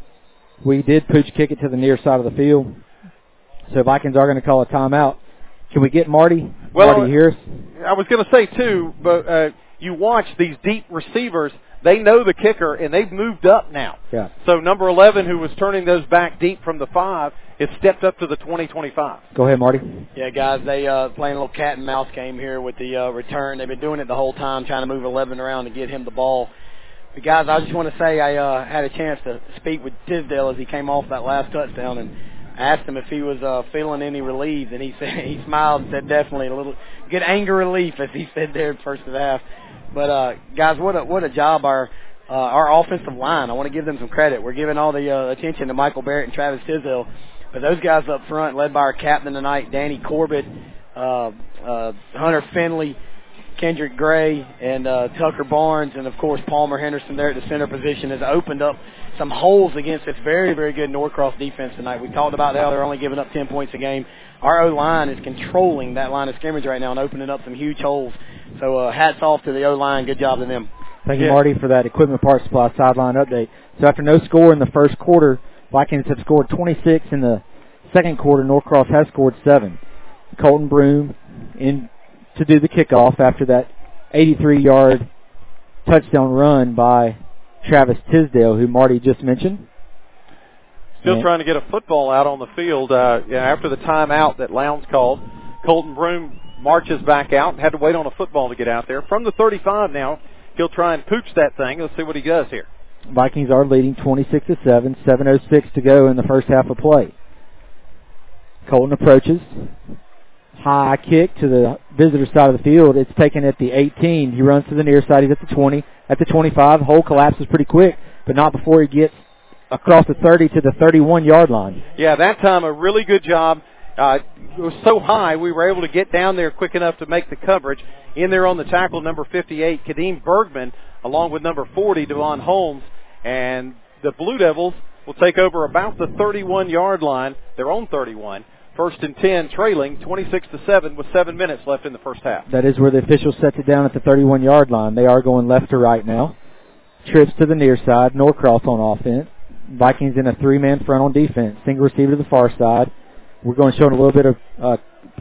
We did pooch kick it to the near side of the field. So Vikings are going to call a timeout. Can we get Marty? Well, Marty here. I was going to say, too, but uh, you watch these deep receivers. They know the kicker, and they've moved up now. Yeah. So number eleven, who was turning those back deep from the five, has stepped up to the twenty twenty-five. Go ahead, Marty. Yeah, guys, they uh, playing a little cat and mouse game here with the uh, return. They've been doing it the whole time, trying to move eleven around to get him the ball. But, guys, I just want to say I uh, had a chance to speak with Tisdale as he came off that last touchdown, and asked him if he was uh, feeling any relieved, and he said he smiled and said definitely a little good anger relief, as he said there first of the half. But uh, guys, what a what a job our uh, our offensive line. I want to give them some credit. We're giving all the uh, attention to Michael Barrett and Travis Tisdale, but those guys up front, led by our captain tonight, Danny Corbett, uh, uh, Hunter Finley, Kendrick Gray, and uh, Tucker Barnes, and of course Palmer Henderson there at the center position, has opened up some holes against this very, very good Norcross defense tonight. We talked about how they're only giving up ten points a game. Our O-line is controlling that line of scrimmage right now and opening up some huge holes. So uh, hats off to the O-line. Good job to them. Thank you, Marty, for that Equipment Parts Supply sideline update. So after no score in the first quarter, Vikings have scored twenty-six in the second quarter. Norcross has scored seven. Colton Broom in to do the kickoff after that eighty-three-yard touchdown run by Travis Tisdale, who Marty just mentioned. Still and trying to get a football out on the field. Uh, yeah, after the timeout that Lowndes called, Colton Broom marches back out and had to wait on a football to get out there. From the thirty-five now, he'll try and pooch that thing. Let's see what he does here. Vikings are leading twenty-six to seven, seven oh six to go in the first half of play. Colton approaches. High kick to the visitor side of the field. It's taken at the eighteen. He runs to the near side. He's at the twenty. At the twenty-five, hole collapses pretty quick, but not before he gets across the thirty to the thirty-one-yard line. Yeah, that time a really good job. Uh, it was so high, we were able to get down there quick enough to make the coverage. In there on the tackle, number fifty-eight, Kadeem Bergman, along with number forty, Devon Holmes. And the Blue Devils will take over about the thirty-one-yard line, their own thirty-one. First and ten, trailing twenty-six to seven with seven minutes left in the first half. That is where the official sets it down at the thirty-one-yard line. They are going left to right now. Trips to the near side. Norcross on offense. Vikings in a three-man front on defense. Single receiver to the far side. We're going to show a little bit of uh,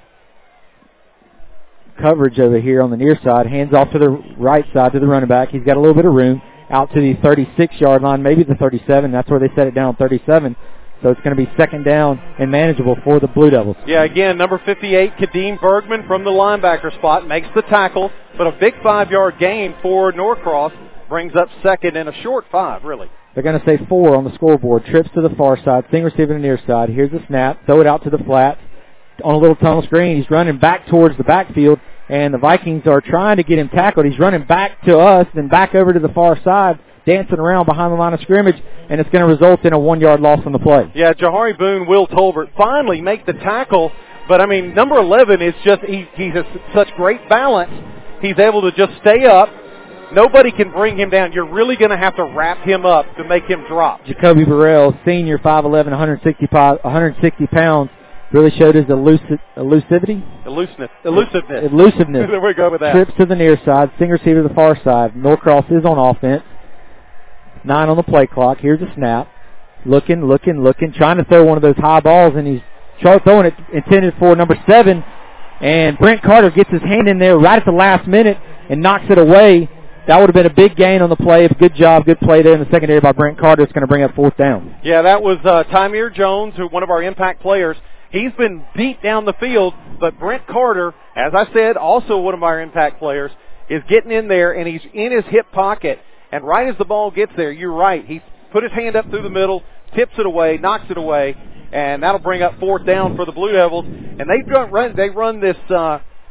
coverage over here on the near side. Hands off to the right side to the running back. He's got a little bit of room out to the thirty-six-yard line, maybe the thirty-seven. That's where they set it down, thirty-seven. So it's going to be second down and manageable for the Blue Devils. Yeah, again, number fifty-eight, Kadeem Bergman from the linebacker spot, makes the tackle, but a big five-yard gain for Norcross brings up second and a short five, really. They're going to say four on the scoreboard. Trips to the far side, single receiver to the near side. Here's the snap. Throw it out to the flat on a little tunnel screen. He's running back towards the backfield, and the Vikings are trying to get him tackled. He's running back to us, then back over to the far side, dancing around behind the line of scrimmage, and it's going to result in a one-yard loss on the play. Yeah, Jahari Boone, Will Tolbert finally make the tackle, but, I mean, number eleven is just, he, he has such great balance. He's able to just stay up. Nobody can bring him down. You're really going to have to wrap him up to make him drop. Jacoby Burrell, senior, five eleven, one hundred sixty pounds, really showed his elusive, elusivity? Elusiveness. Elusiveness. Elusiveness. There we go with that. Trips to the near side, single receiver to the far side. Norcross is on offense. Nine on the play clock. Here's a snap. Looking, looking, looking, trying to throw one of those high balls, and he's throwing it intended for number seven. And Brent Carter gets his hand in there right at the last minute and knocks it away. That would have been a big gain on the play. Good job, good play there in the secondary by Brent Carter. It's going to bring up fourth down. Yeah, that was uh, Tymere Jones, who one of our impact players. He's been beat down the field, but Brent Carter, as I said, also one of our impact players, is getting in there, and he's in his hip pocket. And right as the ball gets there, you're right, he put his hand up through the middle, tips it away, knocks it away, and that'll bring up fourth down for the Blue Devils. And they run, they run this uh,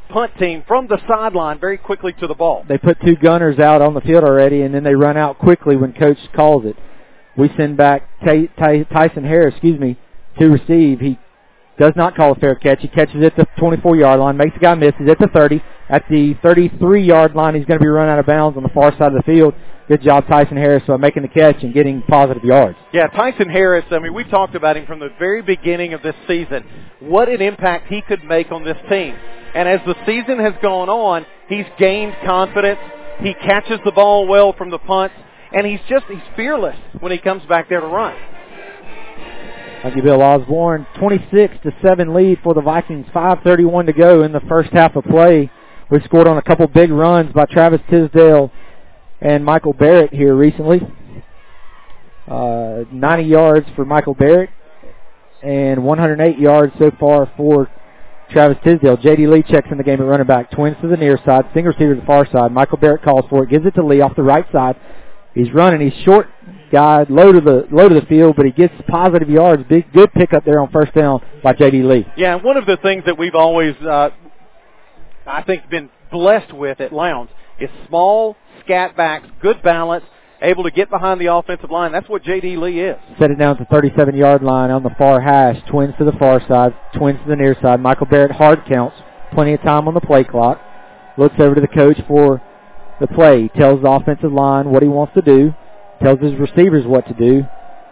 punt team from the sideline very quickly to the ball. They put two gunners out on the field already, and then they run out quickly when Coach calls it. We send back Ty- Ty- Tyson Harris, excuse me, to receive. He does not call a fair catch. He catches it at the twenty-four-yard line, makes the guy miss. He's at the thirty. At the thirty-three-yard line, he's going to be run out of bounds on the far side of the field. Good job, Tyson Harris, uh, making the catch and getting positive yards. Yeah, Tyson Harris, I mean, we talked about him from the very beginning of this season. What an impact he could make on this team. And as the season has gone on, he's gained confidence. He catches the ball well from the punts, and he's just, he's fearless when he comes back there to run. Thank you, Bill Osborne. twenty-six to seven lead for the Vikings. five thirty-one to go in the first half of play. We scored on a couple big runs by Travis Tisdale and Michael Barrett here recently. Uh, ninety yards for Michael Barrett and one hundred eight yards so far for Travis Tisdale. J D. Lee checks in the game at running back. Twins to the near side. Single receiver to the far side. Michael Barrett calls for it. Gives it to Lee off the right side. He's running. He's short guy, low to the low to the field, but he gets positive yards. Big, good pickup there on first down by J D. Lee. Yeah, one of the things that we've always, uh, I think, been blessed with at Lowndes is small scat backs, good balance, able to get behind the offensive line. That's what J D. Lee is. Set it down to the thirty-seven-yard line on the far hash. Twins to the far side. Twins to the near side. Michael Barrett hard counts. Plenty of time on the play clock. Looks over to the coach for the play. He tells the offensive line what he wants to do. Tells his receivers what to do.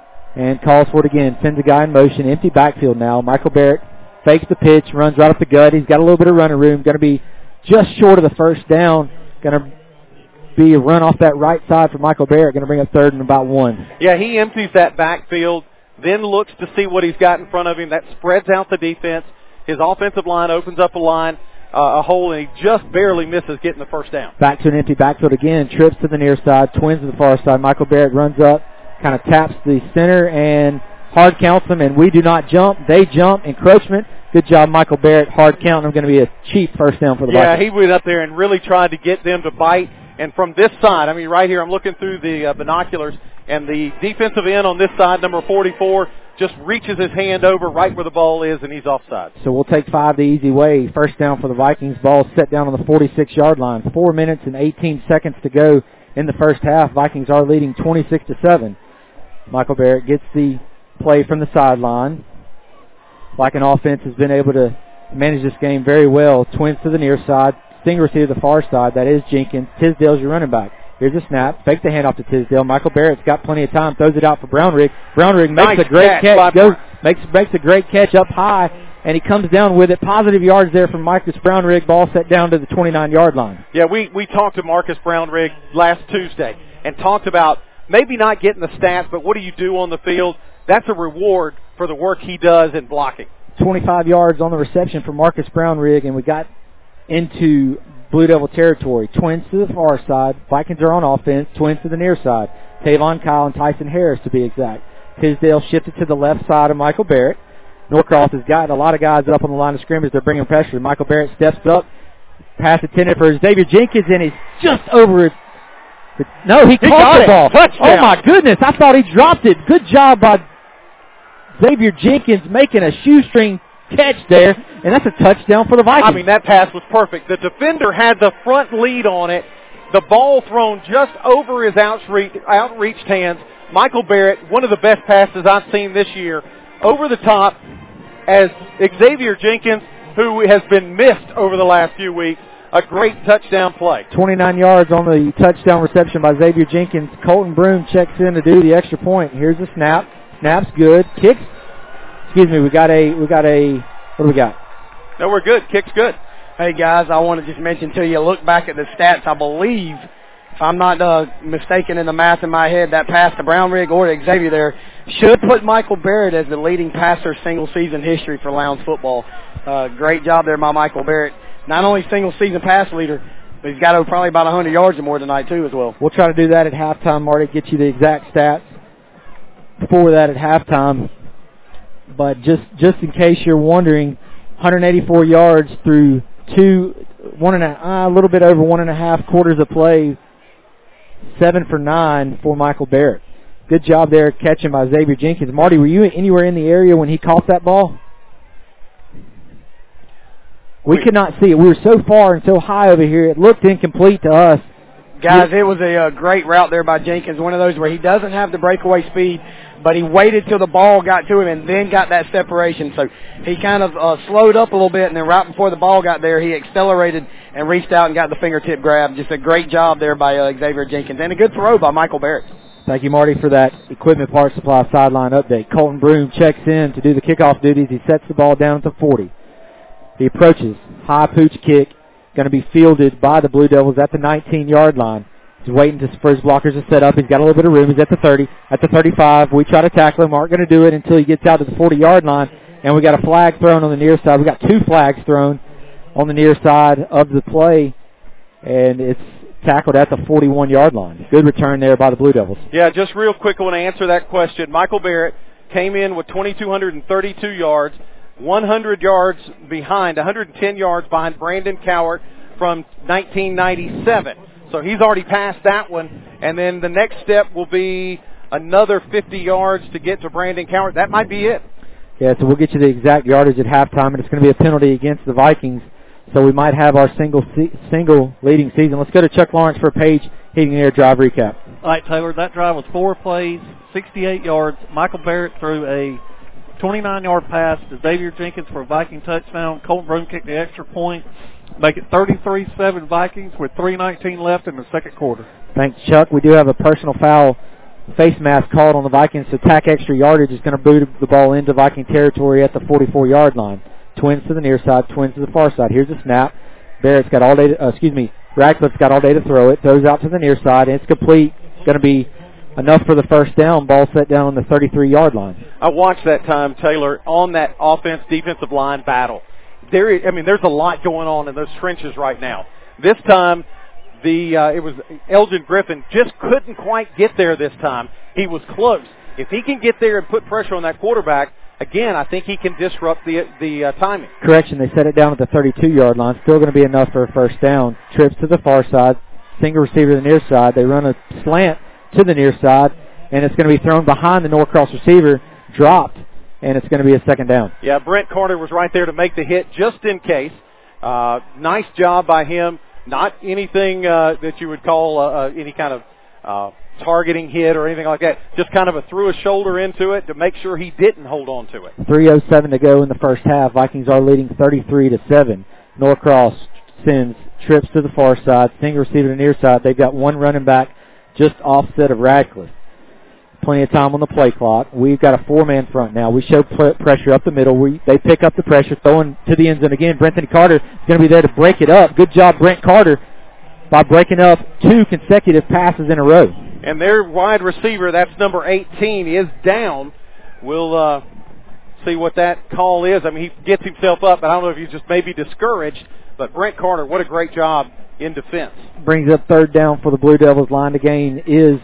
And calls for it again. Sends a guy in motion. Empty backfield now. Michael Barrett fakes the pitch. Runs right up the gut. He's got a little bit of running room. Going to be just short of the first down. Going to be a run off that right side for Michael Barrett. Going to bring up third and about one. Yeah, he empties that backfield, then looks to see what he's got in front of him. That spreads out the defense. His offensive line opens up a line, uh, a hole, and he just barely misses getting the first down. Back to an empty backfield again. Trips to the near side. Twins to the far side. Michael Barrett runs up, kind of taps the center, and hard counts them, and we do not jump. They jump. Encroachment. Good job, Michael Barrett. Hard count. I'm going to be a cheap first down for the Yeah, Vikings. he went up there and really tried to get them to bite. And from this side, I mean, right here, I'm looking through the uh, binoculars, and the defensive end on this side, number forty-four, just reaches his hand over right where the ball is, and he's offside. So we'll take five the easy way. First down for the Vikings. Ball set down on the forty-six-yard line. Four minutes and eighteen seconds to go in the first half. Vikings are leading twenty-six to seven. Michael Barrett gets the play from the sideline. Viking offense has been able to manage this game very well. Twins to the near side. Single receiver to the far side. That is Jenkins. Tisdale's your running back. Here's a snap. Fake the handoff to Tisdale. Michael Barrett's got plenty of time. Throws it out for Brownrigg. Brownrigg makes Nice a great catch, catch. Bob. Goes, makes makes a great catch up high, and he comes down with it. Positive yards there from Marcus Brownrigg. Ball set down to the twenty-nine-yard line. Yeah, we, we talked to Marcus Brownrigg last Tuesday and talked about maybe not getting the stats, but what do you do on the field? That's a reward for the work he does in blocking. twenty-five yards on the reception for Marcus Brownrigg, and we got into Blue Devil territory. Twins to the far side. Vikings are on offense. Twins to the near side. Tavon Kyle and Tyson Harris to be exact. Tisdale shifted to the left side of Michael Barrett. Norcross has got a lot of guys up on the line of scrimmage. They're bringing pressure. Michael Barrett steps up. Pass intended for Xavier Jenkins, and he's just over it. No, he, He caught got the it. ball. Touchdown. Oh, my goodness. I thought he dropped it. Good job by Xavier Jenkins making a shoestring catch there, and that's a touchdown for the Vikings. I mean, that pass was perfect. The defender had the front lead on it. The ball thrown just over his outreach, outreached hands. Michael Barrett, one of the best passes I've seen this year, over the top as Xavier Jenkins, who has been missed over the last few weeks, a great touchdown play. twenty-nine yards on the touchdown reception by Xavier Jenkins. Colton Broom checks in to do the extra point. Here's the snap. Snap's good. Kicks. Excuse me, we got a, we got a, what do we got? No, we're good. Kick's good. Hey, guys, I want to just mention to you, look back at the stats. I believe, if I'm not uh, mistaken in the math in my head, that pass to Brownrigg or to Xavier there should put Michael Barrett as the leading passer single-season history for Lowndes football. Uh, great job there by Michael Barrett. Not only single-season pass leader, but he's got over probably about one hundred yards or more tonight, too, as well. We'll try to do that at halftime, Marty, get you the exact stats before that at halftime. But just, just in case you're wondering, one hundred eighty-four yards through two, one and a, uh, a little bit over one and a half quarters of play, seven for nine for Michael Barrett. Good job there catching by Xavier Jenkins. Marty, were you anywhere in the area when he caught that ball? We, we could not see it. We were so far and so high over here, it looked incomplete to us. Guys, it was a uh, great route there by Jenkins, one of those where he doesn't have the breakaway speed, but he waited till the ball got to him and then got that separation. So he kind of uh, slowed up a little bit, and then right before the ball got there, he accelerated and reached out and got the fingertip grab. Just a great job there by uh, Xavier Jenkins, and a good throw by Michael Barrett. Thank you, Marty, for that Equipment Parts Supply sideline update. Colton Broom checks in to do the kickoff duties. He sets the ball down at the forty. He approaches. High pooch kick. Going to be fielded by the Blue Devils at the nineteen-yard line. He's waiting to, for his blockers to set up. He's got a little bit of room. He's at the thirty. At the thirty-five, we try to tackle him. Aren't going to do it until he gets out to the forty-yard line. And we got a flag thrown on the near side. We got two flags thrown on the near side of the play. And it's tackled at the forty-one-yard line. Good return there by the Blue Devils. Yeah, just real quick, I want to answer that question. Michael Barrett came in with two thousand two hundred thirty-two yards, one hundred yards behind, one hundred ten yards behind Brandon Cowart from nineteen ninety-seven. So he's already passed that one. And then the next step will be another fifty yards to get to Brandon Cowart. That might be it. Yeah, so we'll get you the exact yardage at halftime, and it's going to be a penalty against the Vikings. So we might have our single se- single leading season. Let's go to Chuck Lawrence for a Page Heating and Air drive recap. All right, Taylor, that drive was four plays, sixty-eight yards. Michael Barrett threw a twenty-nine-yard pass to Xavier Jenkins for a Viking touchdown. Colton Broom kicked the extra point. Make it thirty-three seven Vikings with three nineteen left in the second quarter. Thanks, Chuck. We do have a personal foul face mask called on the Vikings, so tack extra yardage is going to boot the ball into Viking territory at the forty-four-yard line. Twins to the near side, twins to the far side. Here's a snap. Barrett's got all day to, uh, excuse me, Radcliffe's got all day to throw it. Throws out to the near side, and it's complete. Going to be enough for the first down. Ball set down on the thirty-three-yard line. I watched that time, Taylor, on that offense-defensive line battle. There, is, I mean, there's a lot going on in those trenches right now. This time, the uh, it was Elgin Griffin just couldn't quite get there this time. He was close. If he can get there and put pressure on that quarterback, again, I think he can disrupt the the uh, timing. Correction, they set it down at the thirty-two-yard line. Still going to be enough for a first down. Trips to the far side. Single receiver to the near side. They run a slant to the near side, and it's going to be thrown behind the Norcross receiver, dropped, and it's going to be a second down. Yeah, Brent Carter was right there to make the hit just in case. Uh, nice job by him. Not anything uh, that you would call uh, uh, any kind of uh, targeting hit or anything like that. Just kind of a threw a shoulder into it to make sure he didn't hold on to it. three oh seven to go in the first half. Vikings are leading thirty-three to seven. Norcross sends trips to the far side, single receiver to the near side. They've got one running back just offset of Radcliffe. Plenty of time on the play clock. We've got a four-man front now. We show p- pressure up the middle. We, they pick up the pressure, throwing to the end zone again. Brenton Carter is going to be there to break it up. Good job, Brent Carter, by breaking up two consecutive passes in a row. And their wide receiver, that's number eighteen, is down. We'll uh, see what that call is. I mean, he gets himself up, but I don't know if he's just maybe discouraged. But Brent Carter, what a great job in defense. Brings up third down for the Blue Devils. Line to gain is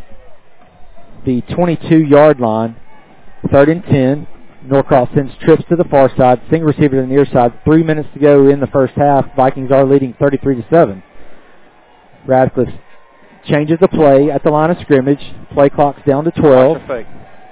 the twenty-two-yard line. Third and ten. Norcross sends trips to the far side. Single receiver to the near side. Three minutes to go in the first half. Vikings are leading thirty-three to seven. Radcliffe changes the play at the line of scrimmage. Play clock's down to twelve. Okay.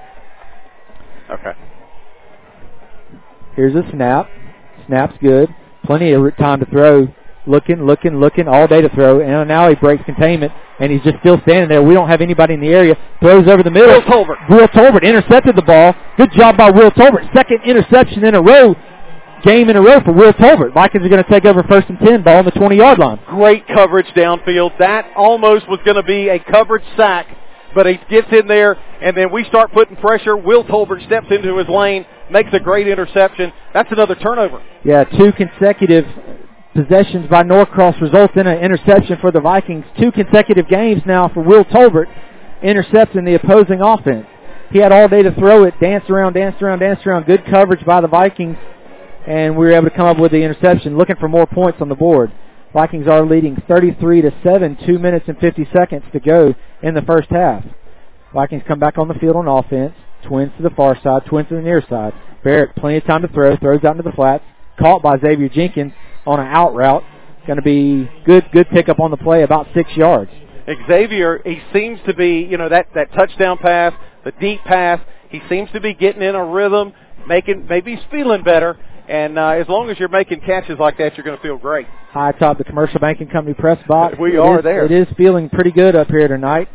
Here's a snap. Snap's good. Plenty of time to throw. Looking, looking, looking, all day to throw. And now he breaks containment, and he's just still standing there. We don't have anybody in the area. Throws over the middle. Will Tolbert. Will Tolbert intercepted the ball. Good job by Will Tolbert. Second interception in a row. Game in a row for Will Tolbert. Vikings are going to take over first and ten. Ball on the twenty-yard line. Great coverage downfield. That almost was going to be a coverage sack, but he gets in there, and then we start putting pressure. Will Tolbert steps into his lane, makes a great interception. That's another turnover. Yeah, two consecutive possessions by Norcross results in an interception for the Vikings. Two consecutive games now for Will Tolbert intercepting the opposing offense. He had all day to throw it, danced around, danced around, danced around. Good coverage by the Vikings, and we were able to come up with the interception. Looking for more points on the board. Vikings are leading thirty-three to seven, two minutes and fifty seconds to go in the first half. Vikings come back on the field on offense. Twins to the far side, twins to the near side. Barrett, plenty of time to throw, throws out into the flats. Caught by Xavier Jenkins on an out route. Going to be good, good pickup on the play, about six yards. Xavier, he seems to be, you know, that, that touchdown pass, the deep pass, he seems to be getting in a rhythm, making, maybe he's feeling better, And uh, as long as you're making catches like that, you're going to feel great. High atop the Commercial Banking Company press box. We it are is, there. It is feeling pretty good up here tonight.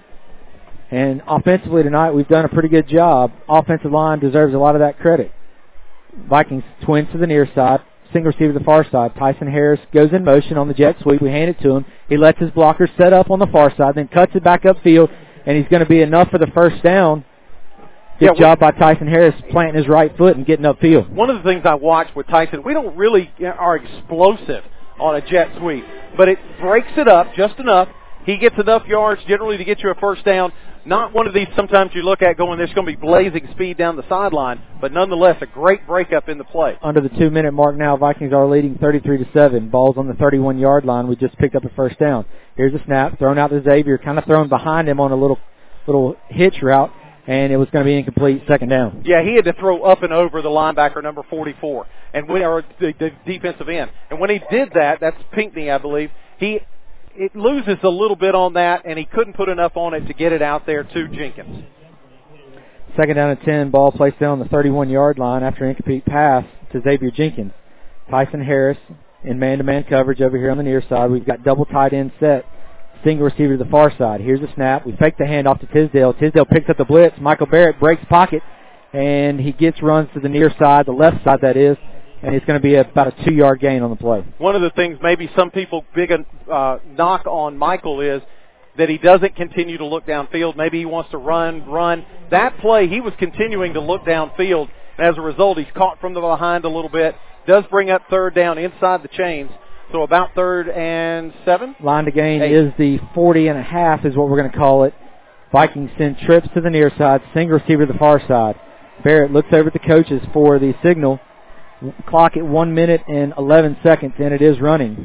And offensively tonight, we've done a pretty good job. Offensive line deserves a lot of that credit. Vikings twins to the near side. Single receiver to the far side. Tyson Harris goes in motion on the jet sweep. We hand it to him. He lets his blocker set up on the far side, then cuts it back upfield, and he's going to be enough for the first down. Good yeah, job by Tyson Harris planting his right foot and getting upfield. One of the things I watched with Tyson, we don't really are explosive on a jet sweep, but it breaks it up just enough. He gets enough yards generally to get you a first down. Not one of these sometimes you look at going, there's going to be blazing speed down the sideline, but nonetheless a great breakup in the play. Under the two-minute mark now, Vikings are leading thirty-three to seven. Ball's on the thirty-one-yard line. We just picked up a first down. Here's a snap, thrown out to Xavier, kind of thrown behind him on a little little hitch route, and it was going to be incomplete, second down. Yeah, he had to throw up and over the linebacker, number forty-four, and when, or the, the defensive end. And when he did that, that's Pinckney, I believe, he it loses a little bit on that, and he couldn't put enough on it to get it out there to Jenkins. Second down and ten, ball placed down on the thirty-one-yard line after an incomplete pass to Xavier Jenkins. Tyson Harris in man-to-man coverage over here on the near side. We've got double tight end set. Single receiver to the far side. Here's a snap. We fake the handoff to Tisdale. Tisdale picks up the blitz. Michael Barrett breaks pocket, and he gets runs to the near side, the left side that is, and it's going to be about a two-yard gain on the play. One of the things maybe some people big uh, knock on Michael is that he doesn't continue to look downfield. Maybe he wants to run, run. That play, he was continuing to look downfield, and as a result, he's caught from the behind a little bit. Does bring up third down inside the chains. So about third and seven. Line to gain Eight. is the forty and a half is what we're going to call it. Vikings send trips to the near side, single receiver to the far side. Barrett looks over at the coaches for the signal. Clock at one minute and eleven seconds, and it is running.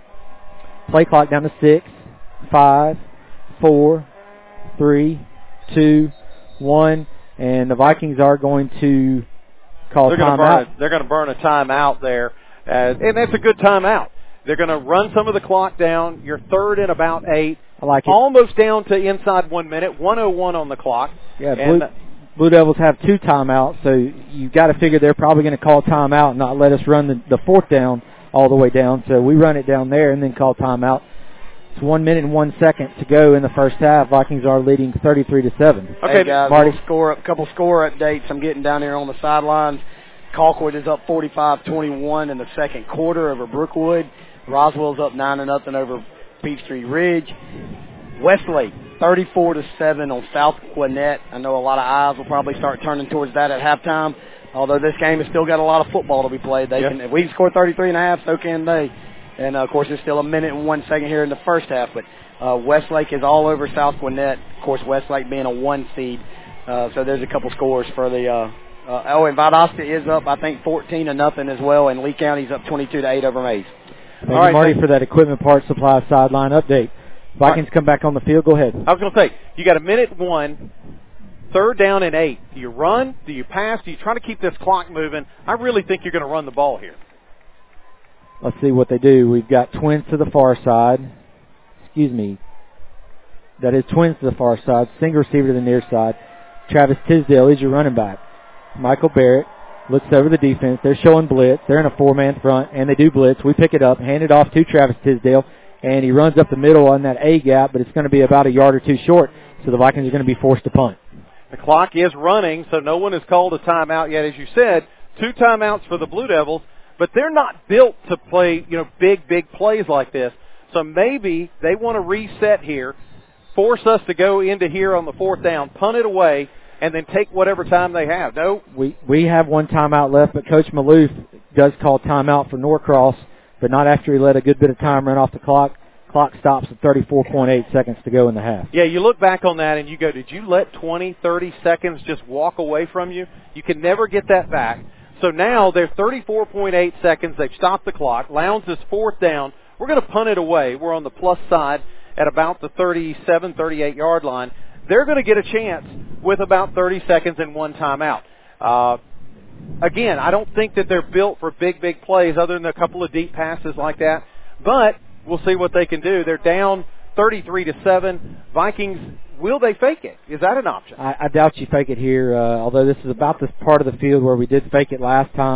Play clock down to six, five, four, three, two, one, and the Vikings are going to call they're timeout. Gonna they're going to burn a timeout there, uh, and that's a good timeout. They're going to run some of the clock down. You're third and about eight. I like it. Almost down to inside one minute. one oh one on the clock. Yeah, Blue, Blue Devils have two timeouts, so you've got to figure they're probably going to call timeout and not let us run the, the fourth down all the way down. So we run it down there and then call timeout. It's one minute and one second to go in the first half. Vikings are leading thirty-three to seven. Okay, hey guys, Marty. Score a couple score updates. I'm getting down here on the sidelines. Colquitt is up forty-five twenty-one in the second quarter over Brookwood. Roswell's up nine and nothing over Peachtree Ridge. Westlake thirty-four to seven on South Gwinnett. I know a lot of eyes will probably start turning towards that at halftime. Although this game has still got a lot of football to be played, they yep. can. If we can score thirty-three and a half, so can they. And uh, of course, there's still a minute and one second here in the first half. But uh, Westlake is all over South Gwinnett. Of course, Westlake being a one seed, uh, so there's a couple scores for the. Uh, uh, oh, and Valdosta is up, I think, fourteen to nothing as well, and Lee County's up twenty-two to eight over Mays. Thank All you, right, Marty, thanks. for that equipment parts supply sideline update. Vikings right. come back on the field. Go ahead. I was going to say, you got a minute one, third down and eight. Do you run? Do you pass? Do you try to keep this clock moving? I really think you're going to run the ball here. Let's see what they do. We've got twins to the far side. Excuse me. That is twins to the far side. Single receiver to the near side. Travis Tisdale is your running back. Michael Barrett looks over the defense. They're showing blitz. They're in a four-man front, and they do blitz. We pick it up, hand it off to Travis Tisdale, and he runs up the middle on that A gap, but it's going to be about a yard or two short, so the Vikings are going to be forced to punt. The clock is running, so no one has called a timeout yet. As you said, two timeouts for the Blue Devils, but they're not built to play, you know, big, big plays like this. So maybe they want to reset here, force us to go into here on the fourth down, punt it away, and then take whatever time they have. No? We we have one timeout left, but Coach Maloof does call timeout for Norcross, but not after he let a good bit of time run off the clock. Clock stops at thirty-four point eight seconds to go in the half. Yeah, you look back on that and you go, did you let twenty, thirty seconds just walk away from you? You can never get that back. So now they're thirty-four point eight seconds. They've stopped the clock. Lowndes is fourth down. We're going to punt it away. We're on the plus side at about the thirty-seven, thirty-eight-yard line. They're going to get a chance with about thirty seconds and one timeout. Uh, again, I don't think that they're built for big, big plays other than a couple of deep passes like that. But we'll see what they can do. They're down thirty-three to seven. Vikings, will they fake it? Is that an option? I, I doubt you fake it here, uh, although this is about the part of the field where we did fake it last time.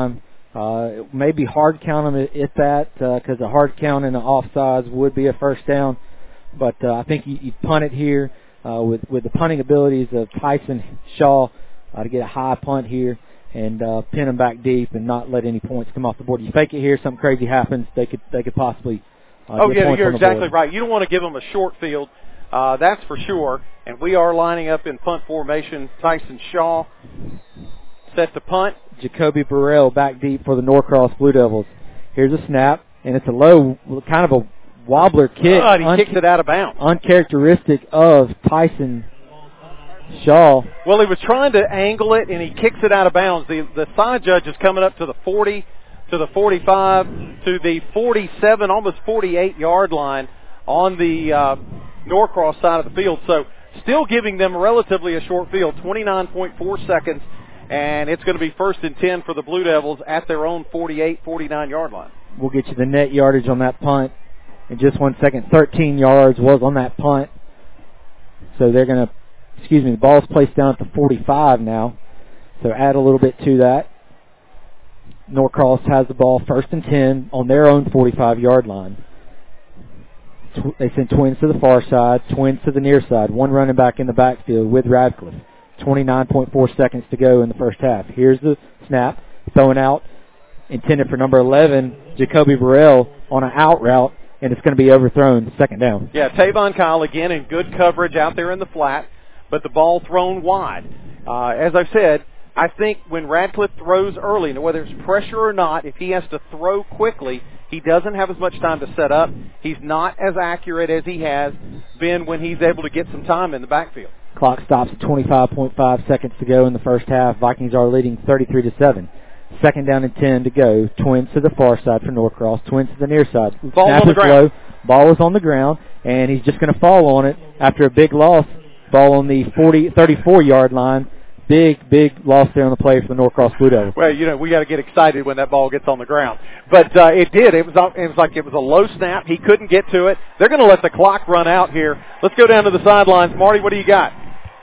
Uh, maybe hard count them at, at that because uh, a hard count in the offsides would be a first down. But uh, I think you, you punt it here uh, with, with the punting abilities of Tyson Shaw uh, to get a high punt here and uh, pin them back deep and not let any points come off the board. You fake it here, something crazy happens, they could they could possibly uh, oh, get yeah, points you're on the exactly board. right. You don't want to give them a short field, uh, that's for sure. And we are lining up in punt formation. Tyson Shaw set to punt. Jacoby Burrell back deep for the Norcross Blue Devils. Here's a snap, and it's a low, kind of a wobbler kick. God, he un- kicks it out of bounds. Uncharacteristic of Tyson Shaw. Well, he was trying to angle it, and he kicks it out of bounds. The the side judge is coming up to the forty, to the forty-five, to the forty-seven, almost forty-eight yard line on the uh, Norcross side of the field. So still giving them relatively a short field, twenty-nine point four seconds, and it's going to be first and ten for the Blue Devils at their own forty-eight, forty-nine yard line. We'll get you the net yardage on that punt in just one second. thirteen yards was on that punt. So they're going to, excuse me, the ball's placed down at the forty-five now. So add a little bit to that. Norcross has the ball first and ten on their own forty-five yard line. Tw- they send twins to the far side, twins to the near side. One running back in the backfield with Radcliffe. twenty-nine point four seconds to go in the first half. Here's the snap, throwing out, intended for number eleven, Jacoby Burrell on an out route, and it's going to be overthrown, second down. Yeah, Tavon Kyle again in good coverage out there in the flat, but the ball thrown wide. Uh, as I've said, I think when Radcliffe throws early, whether it's pressure or not, if he has to throw quickly, he doesn't have as much time to set up. He's not as accurate as he has been when he's able to get some time in the backfield. Clock stops at twenty-five point five seconds to go in the first half. Vikings are leading thirty-three to seven. Second down and ten to go. Twins to the far side for Norcross. Twins to the near side. Ball Snap on the is ground. low. Ball is on the ground, and he's just going to fall on it after a big loss. Ball on the forty, thirty-four yard line. Big, big loss there on the play for the Norcross Blue Devils. Well, you know, we got to get excited when that ball gets on the ground. But uh, it did. It was it was like it was a low snap. He couldn't get to it. They're going to let the clock run out here. Let's go down to the sidelines. Marty, what do you got?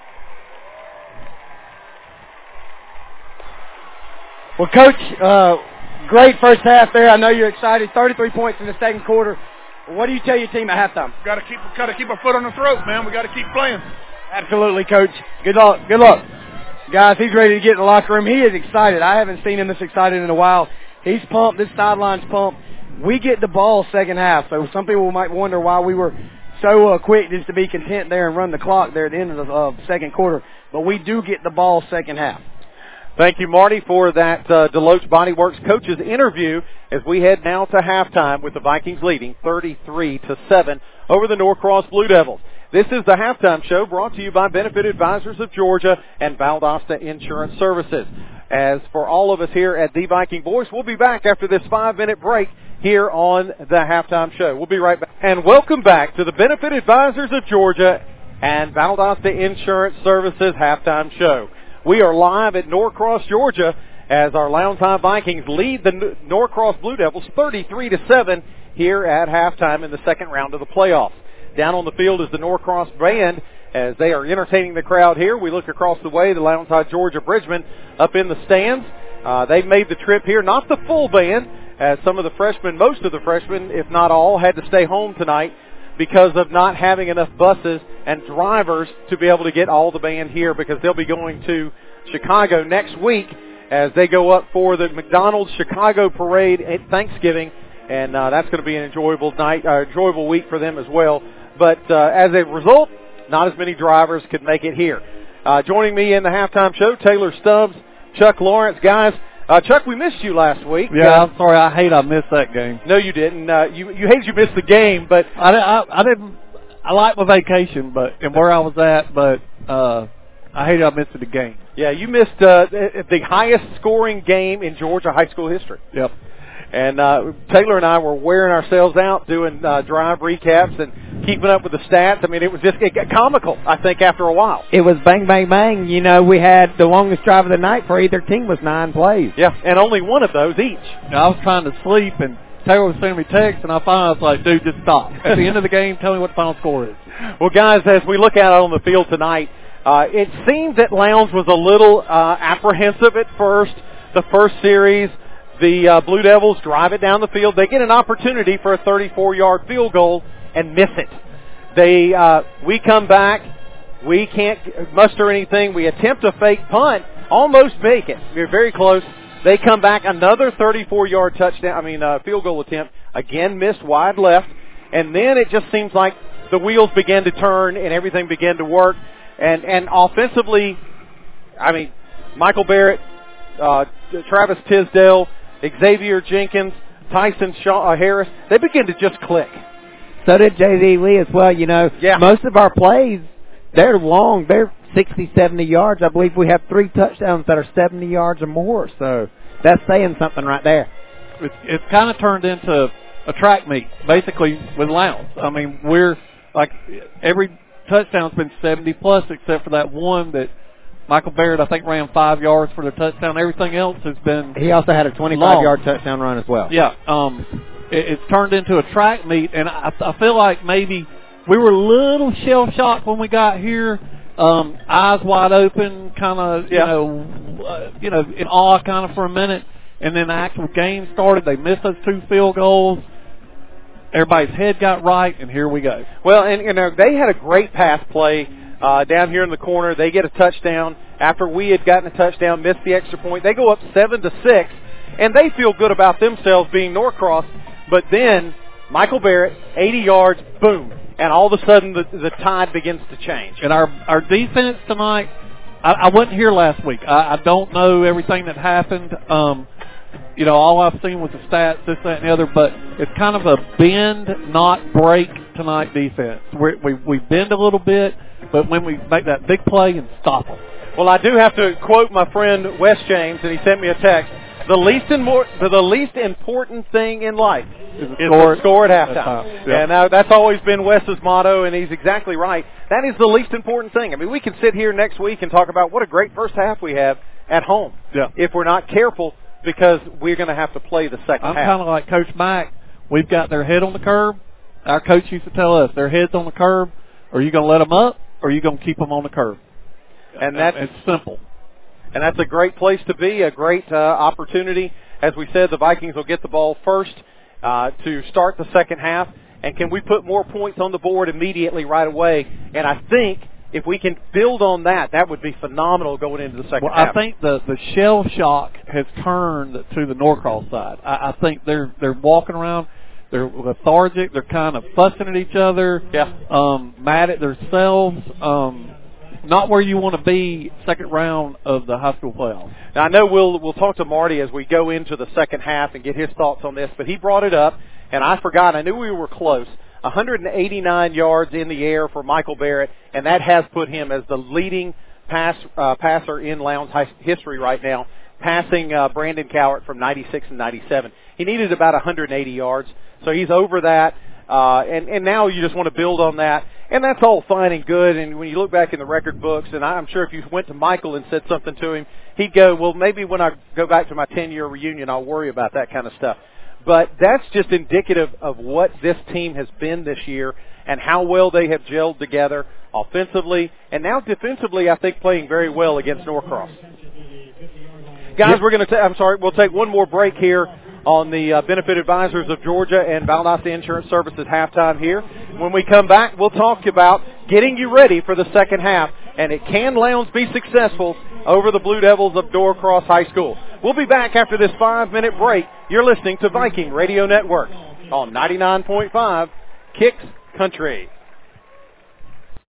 Well, Coach, uh, great first half there. I know you're excited. thirty-three points in the second quarter. What do you tell your team at halftime? Got to keep, got to keep our foot on the throat, man. We got to keep playing. Absolutely, Coach. Good luck. Good luck. Guys, he's ready to get in the locker room. He is excited. I haven't seen him this excited in a while. He's pumped. This sideline's pumped. We get the ball second half, so some people might wonder why we were so uh, quick just to be content there and run the clock there at the end of the uh, second quarter. But we do get the ball second half. Thank you, Marty, for that uh, Deloach Body Works coach's interview as we head now to halftime with the Vikings leading thirty-three to seven over the Norcross Blue Devils. This is the halftime show brought to you by Benefit Advisors of Georgia and Valdosta Insurance Services. As for all of us here at the Viking Voice, we'll be back after this five-minute break here on the halftime show. We'll be right back. And welcome back to the Benefit Advisors of Georgia and Valdosta Insurance Services halftime show. We are live at Norcross, Georgia, as our Lowndes High Vikings lead the Norcross Blue Devils thirty-three to seven here at halftime in the second round of the playoffs. Down on the field is the Norcross band as they are entertaining the crowd here. We look across the way, the Lowndes High Georgia Bridgman up in the stands. Uh, they've made the trip here, not the full band, as some of the freshmen, most of the freshmen, if not all, had to stay home tonight because of not having enough buses and drivers to be able to get all the band here, because they'll be going to Chicago next week as they go up for the McDonald's Chicago Parade at Thanksgiving, and uh, that's going to be an enjoyable night, uh, enjoyable week for them as well. But uh, as a result, not as many drivers could make it here. Uh, joining me in the halftime show, Taylor Stubbs, Chuck Lawrence. Guys, uh, Chuck, we missed you last week. Yeah, uh, I'm sorry. I hate I missed that game. No, you didn't. Uh, you you hate you missed the game, but I, I, I didn't. I like my vacation, but and where I was at, but uh, I hate I missed the game. Yeah, you missed uh, the highest scoring game in Georgia high school history. Yep. And uh, Taylor and I were wearing ourselves out doing uh, drive recaps and keeping up with the stats. I mean, it was just it got comical, I think, after a while. It was bang, bang, bang. You know, we had the longest drive of the night for either team was nine plays. Yeah, and only one of those each. Now, I was trying to sleep, and Taylor was sending me texts, and I finally was like, dude, just stop. At the end of the game, tell me what the final score is. Well, guys, as we look out on the field tonight, uh, it seemed that Lowndes was a little uh, apprehensive at first, the first series. the uh, Blue Devils drive it down the field. They get an opportunity for a thirty-four-yard field goal and miss it. They, uh, we come back. We can't muster anything. We attempt a fake punt, almost make it. We're very close. They come back, another thirty-four-yard touchdown, I mean, uh, field goal attempt, again missed wide left, and then it just seems like the wheels began to turn and everything began to work. And, and offensively, I mean, Michael Barrett, uh, Travis Tisdale, Xavier Jenkins, Tyson Shaw, uh, Harris, they begin to just click. So did J D Lee as well, you know. Yeah. Most of our plays, they're long. They're sixty, seventy yards. I believe we have three touchdowns that are seventy yards or more. So that's saying something right there. It's, it's kind of turned into a track meet, basically, with Lowndes. I mean, we're, like, every touchdown's been seventy plus, except for that one that Michael Barrett, I think, ran five yards for the touchdown. Everything else has been He also had a twenty-five-yard touchdown run as well. Yeah. Um, it, it's turned into a track meet, and I, I feel like maybe we were a little shell-shocked when we got here. Um, eyes wide open, kind of, you yeah. know, uh, you know, in awe kind of for a minute. And then the actual game started. They missed those two field goals. Everybody's head got right, and here we go. Well, and you know, they had a great pass play uh, down here in the corner. They get a touchdown after we had gotten a touchdown, missed the extra point. They go up seven to six, and they feel good about themselves being Norcross. But then Michael Barrett, eighty yards, boom, and all of a sudden the, the tide begins to change. And our our defense tonight, I, I wasn't here last week. I, I don't know everything that happened. Um, you know, all I've seen was the stats, this, that, and the other. But it's kind of a bend, not break tonight defense. We're, we we bend a little bit, but when we make that big play and stop them. Well, I do have to quote my friend Wes James, and he sent me a text. The least, in more, the least important thing in life is, is score, to score at halftime. Yeah. And uh, that's always been Wes's motto, and he's exactly right. That is the least important thing. I mean, we can sit here next week and talk about what a great first half we have at home. Yeah. If we're not careful, because we're going to have to play the 2nd I'm half. kind of like Coach Mack. We've got their head on the curb. Our coach used to tell us, their head's on the curb. Are you going to let them up, or are you going to keep them on the curb? And that's it's simple. And that's a great place to be, a great uh, opportunity. As we said, the Vikings will get the ball first uh, to start the second half. And can we put more points on the board immediately right away? And I think if we can build on that, that would be phenomenal going into the second well, half. I think the, the shell shock has turned to the Norcross side. I, I think they're they're walking around, they're lethargic, they're kind of fussing at each other, yeah. um, mad at themselves. Um, not where you want to be second round of the high school playoffs. Now, I know we'll we'll talk to Marty as we go into the second half and get his thoughts on this, but he brought it up, and I forgot. I knew we were close. one hundred eighty-nine yards in the air for Michael Barrett, and that has put him as the leading pass uh, passer in Lowndes history right now, passing uh, Brandon Cowart from ninety-six and ninety-seven. He needed about one hundred eighty yards, so he's over that. Uh, and, and now you just want to build on that. And that's all fine and good. And when you look back in the record books, and I'm sure if you went to Michael and said something to him, he'd go, well, maybe when I go back to my ten-year reunion, I'll worry about that kind of stuff. But that's just indicative of what this team has been this year and how well they have gelled together offensively. And now defensively, I think, playing very well against Norcross. Guys, we're going to, I'm sorry, we'll take one more break here on the uh, Benefit Advisors of Georgia and Valdosta Insurance Services halftime here. When we come back, we'll talk about getting you ready for the second half, and it can Lowndes be successful over the Blue Devils of Norcross High School. We'll be back after this five-minute break. You're listening to Viking Radio Network on ninety-nine point five Kicks Country.